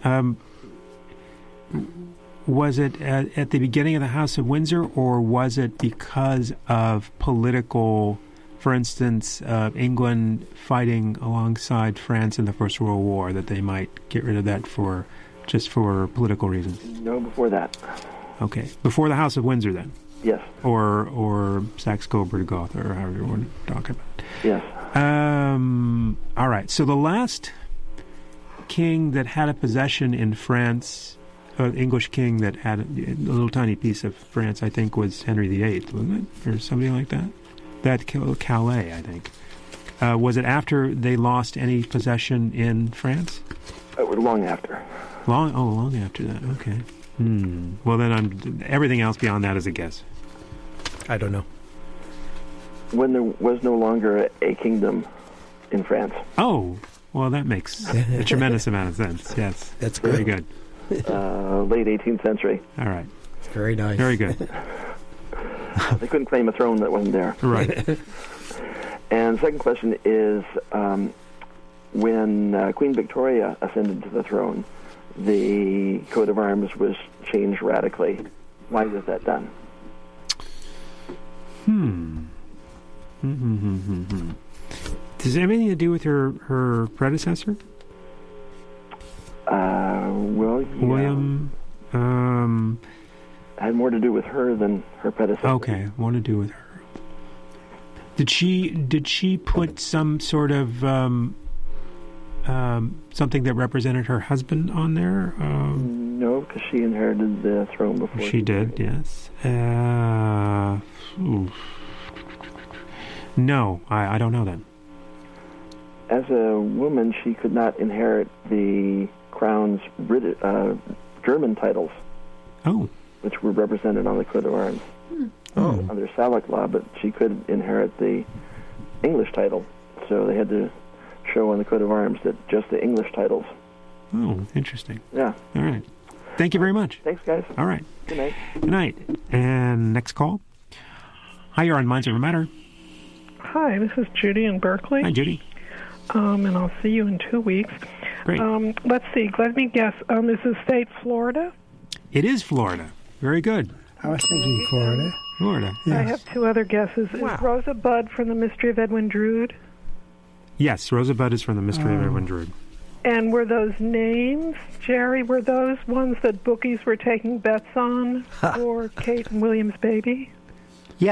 Was it at the beginning of the House of Windsor, or was it because of political... For instance, England fighting alongside France in the First World War, that they might get rid of that for political reasons? No, before that. Okay. Before the House of Windsor, then? Yes. Or Saxe-Coburg-Gotha, or however you want to talk about it. Yes. All right. So the last king that had a possession in France, English king that had a little tiny piece of France, I think, was Henry VIII, wasn't it? Or something like that? That Calais, I think. Was it after they lost any possession in France? It was long after. Long after that. Okay. Well, then everything else beyond that is a guess. I don't know. When there was no longer a kingdom in France. Oh, well, that makes a tremendous amount of sense. Yes. That's very good. Late 18th century. All right. Very nice. Very good. They couldn't claim a throne that wasn't there. Right. And the second question is, when Queen Victoria ascended to the throne, the coat of arms was changed radically. Why was that done? Does it have anything to do with her predecessor? Well, yeah. William. Had more to do with her than her predecessor. Okay, more to do with her. Did she put some sort of something that represented her husband on there? No, because she inherited the throne before. She did, yes. No, I don't know then. As a woman, she could not inherit the crown's German titles. Oh. Which were represented on the coat of arms. Under Salic law, but she could inherit the English title. So they had to show on the coat of arms that just the English titles. Oh, interesting. Yeah. All right. Thank you very much. Thanks, guys. All right. Good night. Good night. And next call. Hi, you're on Minds Over Matter. Hi, this is Judy in Berkeley. Hi, Judy. And I'll see you in 2 weeks. Great. Let's see. Let me guess. Is the state Florida? It is Florida. Very good. I was thinking Florida. Florida. Yes. I have two other guesses. Wow. Is Rosebud from The Mystery of Edwin Drood? Yes, Rosebud is from The Mystery of Edwin Drood. And were those names, Jerry, were those ones that bookies were taking bets on for Kate and William's baby? Yes.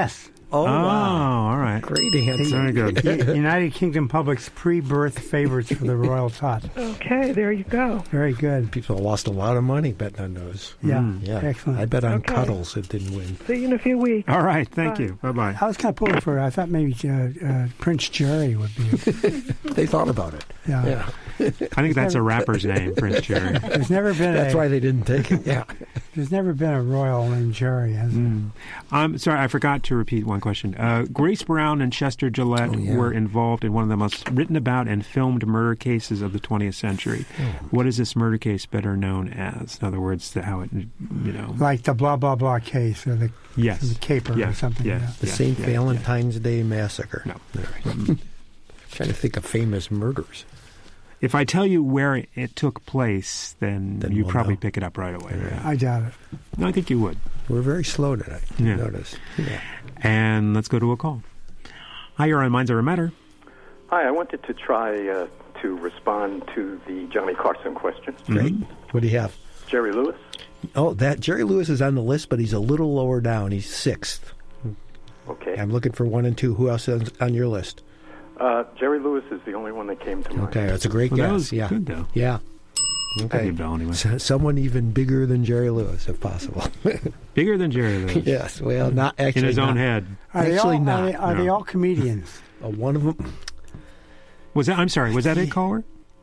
Oh, wow. All right. Great answer. Very good. United Kingdom Public's pre-birth favorites for the Royal Tot. Okay, there you go. Very good. People lost a lot of money betting on those. Yeah, Yeah. excellent. I bet on Okay. Cuddles it didn't win. See you in a few weeks. All right. Thank Bye. you. Bye-bye. I was kind of pulling for. I thought maybe Prince Jerry would be. They thought about it. Yeah. I think that's a rapper's name, Prince Jerry. There's never been. That's why they didn't take it. Yeah. There's never been a royal named Jerry, has there? I'm sorry, I forgot to repeat one question. Grace Brown and Chester Gillette were involved in one of the most written about and filmed murder cases of the 20th century. What is this murder case better known as? In other words, how it, Like the blah blah blah case or the Yes. caper or something. Yeah. Yeah. The St. Valentine's Day Massacre. No. All right. Trying to think of famous murders. If I tell you where it took place, then you we'll probably know. pick it up right away. Yeah. I doubt it. No, I think you would. We're very slow tonight. Yeah. Notice. Yeah. And let's go to a call. Hi, you're on Minds Over Matter. Hi, I wanted to try to respond to the Johnny Carson question. Great. What do you have? Jerry Lewis? Oh, that Jerry Lewis is on the list, but he's a little lower down. He's 6th. Okay. I'm looking for 1 and 2. Who else is on your list? Jerry Lewis is the only one that came to mind. Okay, that's a great Well, guess. that was yeah. good, though. Yeah. I Okay. give Bell anyway. Someone even bigger than Jerry Lewis, if possible. Bigger than Jerry Lewis. Yes. Well, not actually. In his own not. head. Are they Actually all, not. Are they all comedians? One of them. I'm sorry, was that a caller?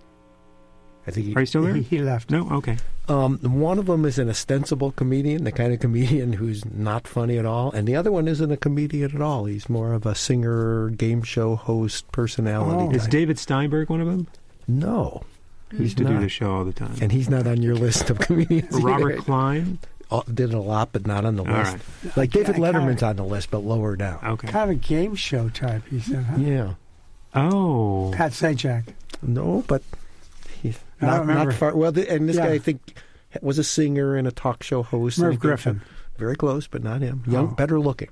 I think Are you still there? He left. No? Okay. One of them is an ostensible comedian, the kind of comedian who's not funny at all, and the other one isn't a comedian at all. He's more of a singer, game show host, personality. Is type. David Steinberg one of them? No. He used to do the show all the time. And he's not on your list of comedians. Robert either. Klein? Did a lot, but not on the All list. right. Like David I kinda- Letterman's on the list, but lower down. Okay. Kind of a game show type, he said. Huh? Yeah. Oh. Pat Sajak. No, but he's I don't not remember. far. Well, and this Yeah. guy, I think, was a singer and a talk show host. Merv and a game Griffin. show. Very close, but not him. Young, Oh. better looking.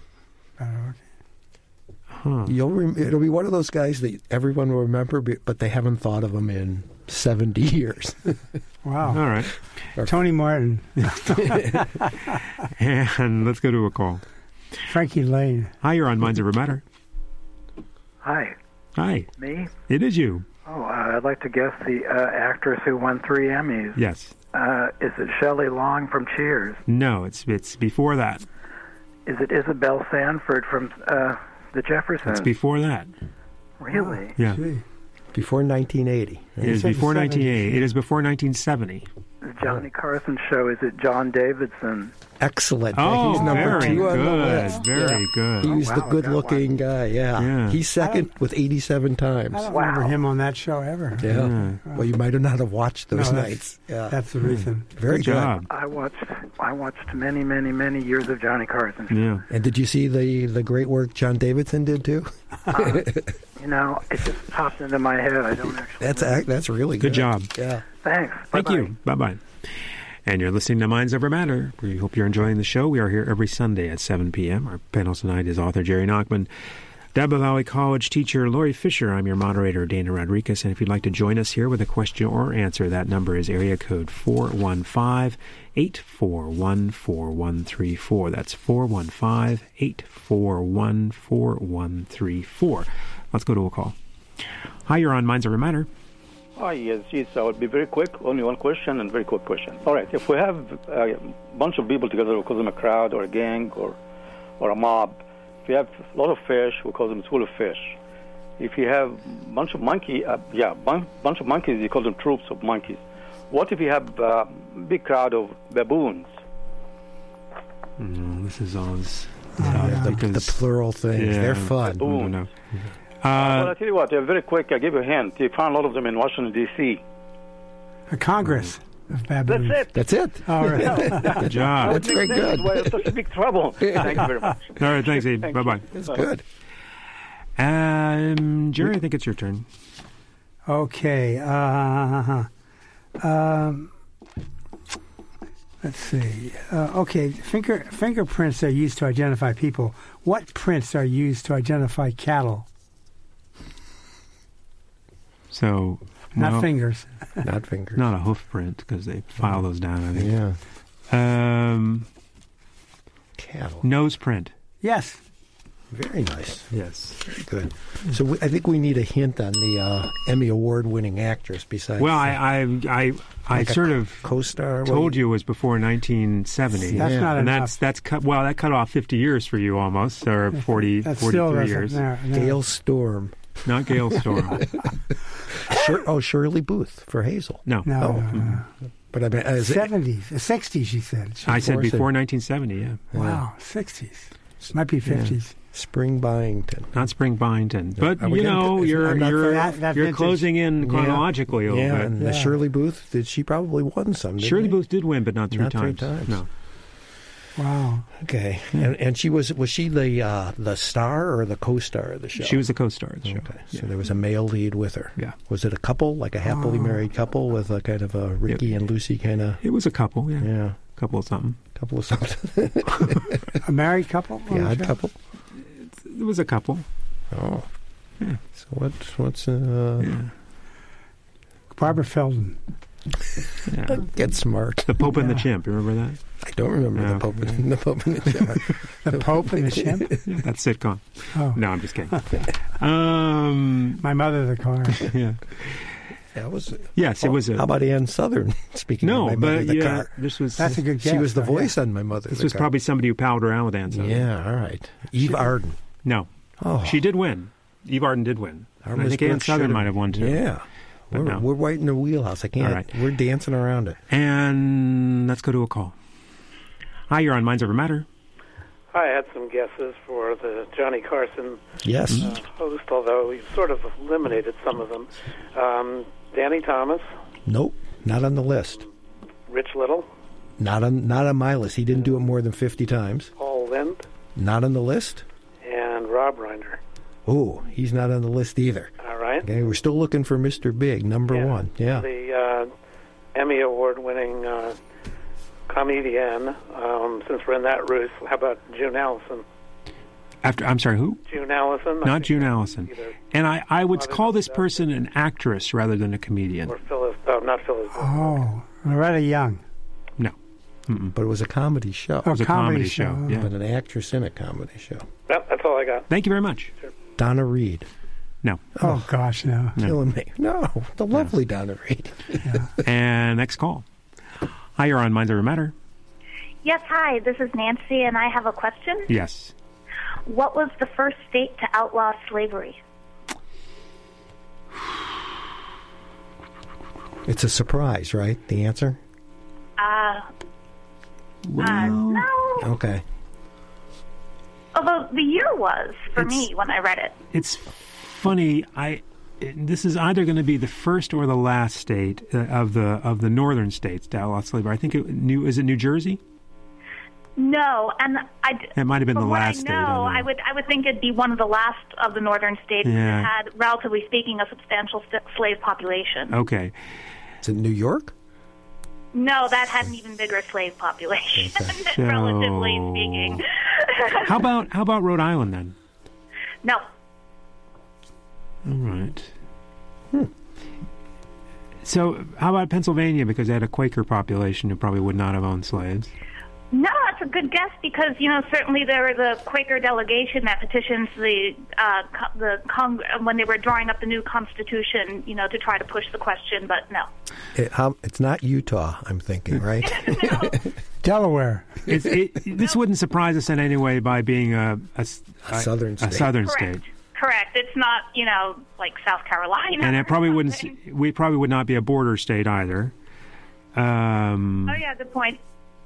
Huh. It'll be one of those guys that everyone will remember, but they haven't thought of him in 70 years. Wow. All right. Tony Martin. And let's go to a call. Frankie Lane. Hi, you're on Minds Over Matter. Hi. Hi. Me? It is you. Oh, I'd like to guess the actress who won 3 Emmys. Yes. Is it Shelley Long from Cheers? No, it's before that. Is it Isabel Sanford from The Jeffersons? It's before that. Really? Yeah. Before 1980. It is before 1980. It is before 1970. The Johnny Carson show, is it John Davidson? Excellent. Oh, He's number very 2 on the good. list. Very good. He's the good-looking guy. Yeah. Yeah. He's second with 87 times. I don't remember him on that show ever. Yeah. Well, you might not have watched those No, nights. Yeah. That's the reason. Very Good good. job. I watched many, many, many years of Johnny Carson. Yeah. And did you see the great work John Davidson did too? You know, it just popped into my head. I don't actually. That's really Good good. job. Yeah. Thanks. Thank you. Bye-bye. And you're listening to Minds Over Matter. We hope you're enjoying the show. We are here every Sunday at 7 p.m. Our panel tonight is author Jerry Nachman, Napa Valley College teacher Lori Fisher. I'm your moderator, Dana Rodriguez. And if you'd like to join us here with a question or answer, that number is area code 415-841-4134. That's 415-841-4134. Let's go to a call. Hi, you're on Minds Over Matter. Hi, yes, I will be very quick. Only one question and very quick question. All right, if we have a bunch of people together, we call them a crowd or a gang or a mob. If you have a lot of fish, we call them school of fish. If you have a bunch of monkeys, you call them troops of monkeys. What if you have a big crowd of baboons? This is always the plural things. Yeah, They're fun. Baboons. Well, I'll tell you what, very quick, I'll give you a hint. You found a lot of them in Washington, D.C. A Congress of baboons. That's it. That's it. All right. Good job. That's very good. Why it's such a big trouble. Thank you very much. All right, thanks, Abe. Bye-bye. That's good. Jerry, I think it's your turn. Okay. Let's see. Okay, fingerprints are used to identify people. What prints are used to identify cattle? So Not fingers. Not fingers. Not a hoof print because they file those down, I think. Yeah. Cattle. Nose print. Yes. Very nice. Yes. Very good. So I think we need a hint on the Emmy Award-winning actress besides... Well, I like sort of co-star told you it was before 1970. That's not and enough. That cut off 50 years for you almost, or 43 years. Gail Storm. Not Gail Storm. Shirley Booth for Hazel. No. No. But I mean, 70s, 60s, you said. I said before 1970, yeah. Wow, 60s. Might be 50s. Yeah. Spring Byington. Not Spring Byington. But, you're closing in chronologically a little bit. And Shirley Booth, she probably won some, didn't Shirley Booth did win, but not three times. No. Wow. Okay. And she was she the star or the co-star of the show? She was the co-star of the show. Okay. So there was a male lead with her. Yeah. Was it a couple, like a happily married couple with a kind of a Ricky and Lucy kind of? It was a couple, yeah. Yeah. Couple of something. A married couple? Yeah, a couple. It was a couple. Oh. Yeah. So what's Barbara Feldon. Yeah. Get smart. The Pope and the Chimp. You remember that? I don't remember the Pope and the Chimp. The Pope and the Chimp? Yeah, that's sitcom. Oh. No, I'm just kidding. My Mother the Car. Yeah. That was. Yes, it was. How about Ann Southern? Speaking of My Mother the Car. That's a good guess. She was the voice on My Mother. This was probably somebody who palled around with Ann Southern. Yeah, all right. Eve Arden. No. Oh. She did win. Eve Arden did win. And I think Ann Southern might have won too. Yeah. We're right in the wheelhouse. I can't. All right. We're dancing around it. And let's go to a call. Hi, you're on Minds Over Matter. I had some guesses for the Johnny Carson host, although he sort of eliminated some of them. Danny Thomas. Nope, not on the list. Rich Little. Not on my list. He didn't do it more than 50 times. Paul Lind. Not on the list. And Rob Reiner. Oh, he's not on the list either. All right. Okay, we're still looking for Mr. Big, number one. Yeah. The Emmy Award-winning comedian. Since we're in that route, how about June Allison? I'm sorry, who? June Allison. Not June Allison. And I would call this person an actress rather than a comedian. Or Phyllis. Not Phyllis. Oh, Loretta Young. No. Mm-mm. But it was a comedy show. It was a comedy show. Yeah. But an actress in a comedy show. Yep, that's all I got. Thank you very much. Sure. Donna Reed. No. Oh, gosh, no. Killing me. No, the lovely Donna Reed. Yeah. And next call. Hi, you're on Minds Over Matter. Yes, hi. This is Nancy, and I have a question. Yes. What was the first state to outlaw slavery? It's a surprise, right? The answer? No. Okay. Although the year was for me when I read it. It's funny. This is either going to be the first or the last state of the northern states to outlaw slavery. I think is it New Jersey? No, and it might have been the last state. I would think it'd be one of the last of the northern states that had, relatively speaking, a substantial slave population. Okay. Is it New York? No, that had an even bigger slave population, relatively speaking. How about Rhode Island then? No. All right. So how about Pennsylvania, because they had a Quaker population who probably would not have owned slaves? No, that's a good guess because, certainly there was a Quaker delegation that petitioned the when they were drawing up the new Constitution, to try to push the question, but no. It's not Utah, I'm thinking, right? No. Delaware. This wouldn't surprise us in any way by being a southern state. A southern state. Correct. It's not, like South Carolina. And it probably wouldn't. We probably would not be a border state either. Oh yeah, good point.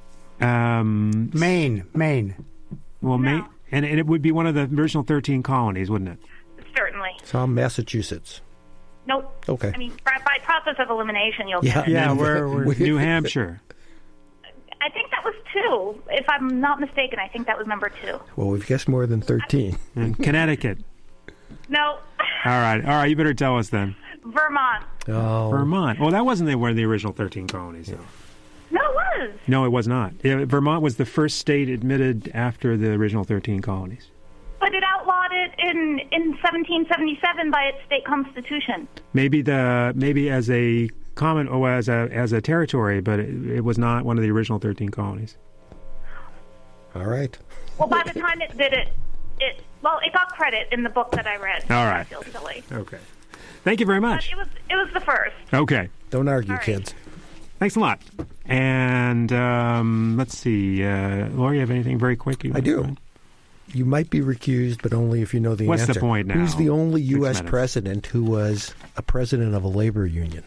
Maine. Well, no. Maine, and it would be one of the original 13 colonies, wouldn't it? Certainly. So Massachusetts. Nope. Okay. I mean, by process of elimination, you'll get it. Yeah, we're New Hampshire. I think that was 2. If I'm not mistaken, I think that was number 2. Well, we've guessed more than 13. And Connecticut. No. All right. You better tell us then. Vermont. Oh. Vermont. Well, that wasn't one of the original 13 colonies. Yeah. No, it was. No, it was not. Vermont was the first state admitted after the original 13 colonies. But it outlawed it in 1777 by its state constitution. Maybe as a common as a territory, but it was not one of the original 13 colonies. All right. Well, by the time it did it, it got credit in the book that I read. All right. I feel silly. Okay. Thank you very much. But it was the first. Okay. Don't argue, right. kids. Thanks a lot. And let's see. Laura, you have anything very quick? I do. You might be recused, but only if you know the What's answer. the point now? Who's the only 6 U.S. minutes. president who was a president of a labor union?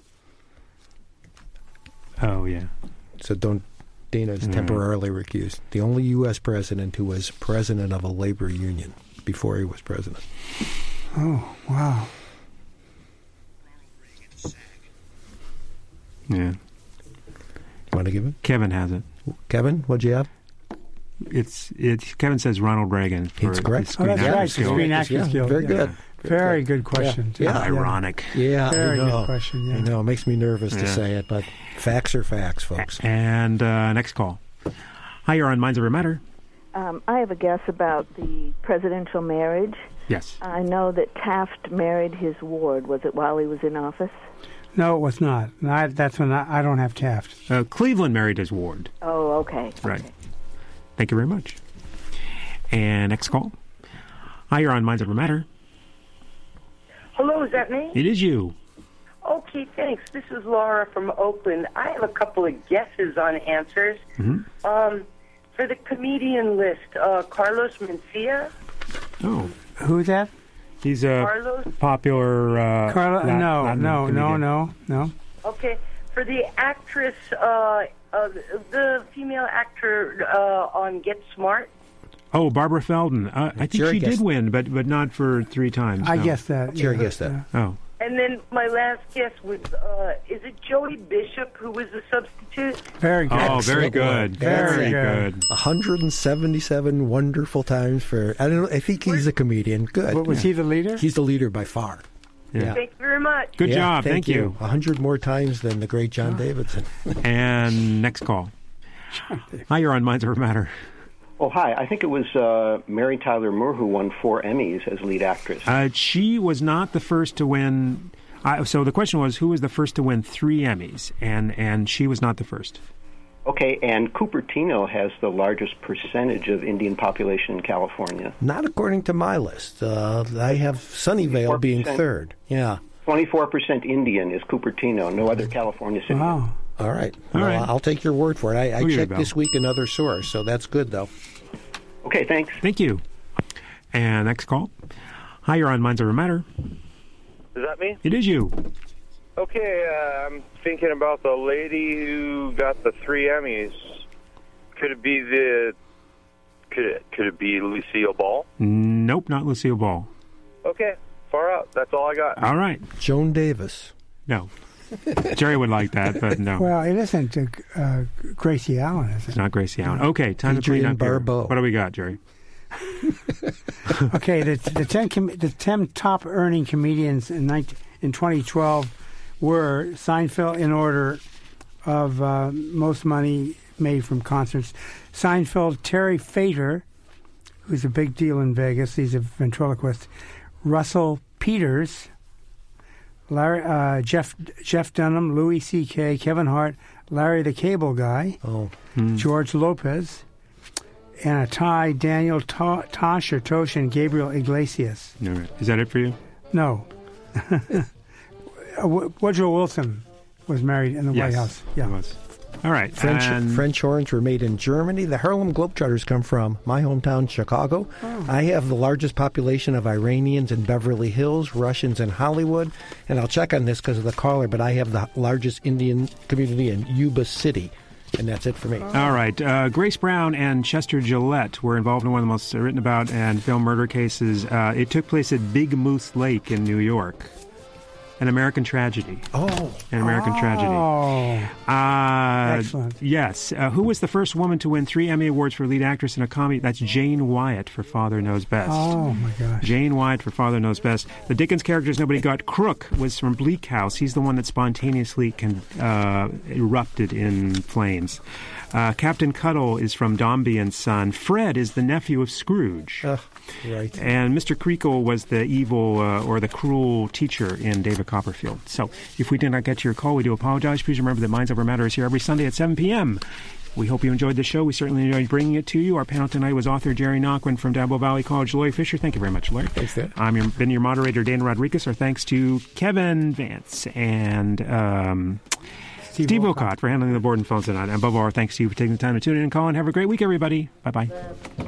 Oh, yeah. So Dana's temporarily recused. The only U.S. president who was president of a labor union before he was president. Oh, wow. Yeah. Want to give it? Kevin has it. Kevin, what'd you have? It's Kevin says Ronald Reagan. For It's correct. his Screen that's acting right. skills. Screen acting skills. Very Yeah. good. Very good question. too. Yeah. Ironic. Yeah, Very I know. good question. Yeah. I know. It makes me nervous to Yeah. say it, but facts are facts, folks. And next call. Hi, you're on Minds Over Matter. I have a guess about the presidential marriage. Yes. I know that Taft married his ward. Was it while he was in office? No, it was not. That's when I don't have Taft. Cleveland married his ward. Oh, okay. Right. Thank you very much. And next call. Hi, you're on Minds Over Matter. Hello, is that me? It is you. Okay, thanks. This is Laura from Oakland. I have a couple of guesses on answers. Mm-hmm. For the comedian list, Carlos Mencia. Oh. Who's that? He's a Carlos? popular... No. Okay. For the actress, the female actor on Get Smart. Oh, Barbara Feldon. I think Jerry she guessed. did win, but not for 3 times. I no. guessed that. Jerry guessed that. Oh. And then my last guess was, is it Joey Bishop who was the substitute? Very good. Oh, very Excellent good. work. Very Very good. 177 wonderful times for... I don't know. I think he's a comedian. Good. What, was he the leader? He's the leader by far. Yeah. Thank you very much. Good Yeah, job. Thank you. 100 more times than the great John Davidson. And next call. Hi, you're on Minds Over Matter. Oh, hi. I think it was Mary Tyler Moore who won 4 Emmys as lead actress. She was not the first to win. So the question was, who was the first to win 3 Emmys? And she was not the first. Okay, and Cupertino has the largest percentage of Indian population in California. Not according to my list. I have Sunnyvale being 24%. third. Yeah. 24% Indian is Cupertino. No other California city. Wow. All right. All Well, right. I'll take your word for it. I We'll give checked it, this week another source, so that's good, though. Okay, thanks. Thank you. And next call. Hi, you're on Minds Over Matter. Is that me? It is you. Okay, I'm thinking about the lady who got the 3 Emmys. Could it be Lucille Ball? Nope, not Lucille Ball. Okay, far out. That's all I got. All right. Joan Davis. No. Jerry would like that, but no. Well, it isn't Gracie Allen, is It's it? not Gracie Allen. Okay, time to Adrienne clean up here. Barbeau. What do we got, Jerry? Okay, the 10 top earning comedians in 2012 were Seinfeld in order of most money made from concerts. Seinfeld, Terry Fator, who's a big deal in Vegas. He's a ventriloquist. Russell Peters, Larry, Jeff Dunham, Louis C.K., Kevin Hart, Larry the Cable Guy, George Lopez, and a tie, Daniel Tosh, and Gabriel Iglesias. All right. Is that it for you? No. Woodrow Wilson was married in the White House. Yeah. It was. All right. French horns were made in Germany. The Harlem Globetrotters come from my hometown, Chicago. Oh. I have the largest population of Iranians in Beverly Hills, Russians in Hollywood, and I'll check on this because of the caller, but I have the largest Indian community in Yuba City. And that's it for me. All right. Grace Brown and Chester Gillette were involved in one of the most written about and filmed murder cases. It took place at Big Moose Lake in New York. An American Tragedy. Oh. An American Tragedy. Excellent. Yes. Who was the first woman to win 3 Emmy Awards for lead actress in a comedy? That's Jane Wyatt for Father Knows Best. Oh, my gosh. Jane Wyatt for Father Knows Best. The Dickens characters nobody got. Crook was from Bleak House. He's the one that spontaneously erupted in flames. Captain Cuddle is from Dombey and Son. Fred is the nephew of Scrooge. Right. And Mr. Creakle was the evil or the cruel teacher in David Copperfield. So if we did not get to your call, we do apologize. Please remember that Minds Over Matter is here every Sunday at 7 p.m. We hope you enjoyed the show. We certainly enjoyed bringing it to you. Our panel tonight was author Jerry Nauquin from Dabo Valley College. Laurie Fisher, thank you very much, Laurie. Thanks, Dan. I've been your moderator, Dan Rodriguez. Our thanks to Kevin Vance and Steve Wilcott for handling the board and phones tonight. And above all, our thanks to you for taking the time to tune in and call in. Have a great week, everybody. Bye-bye.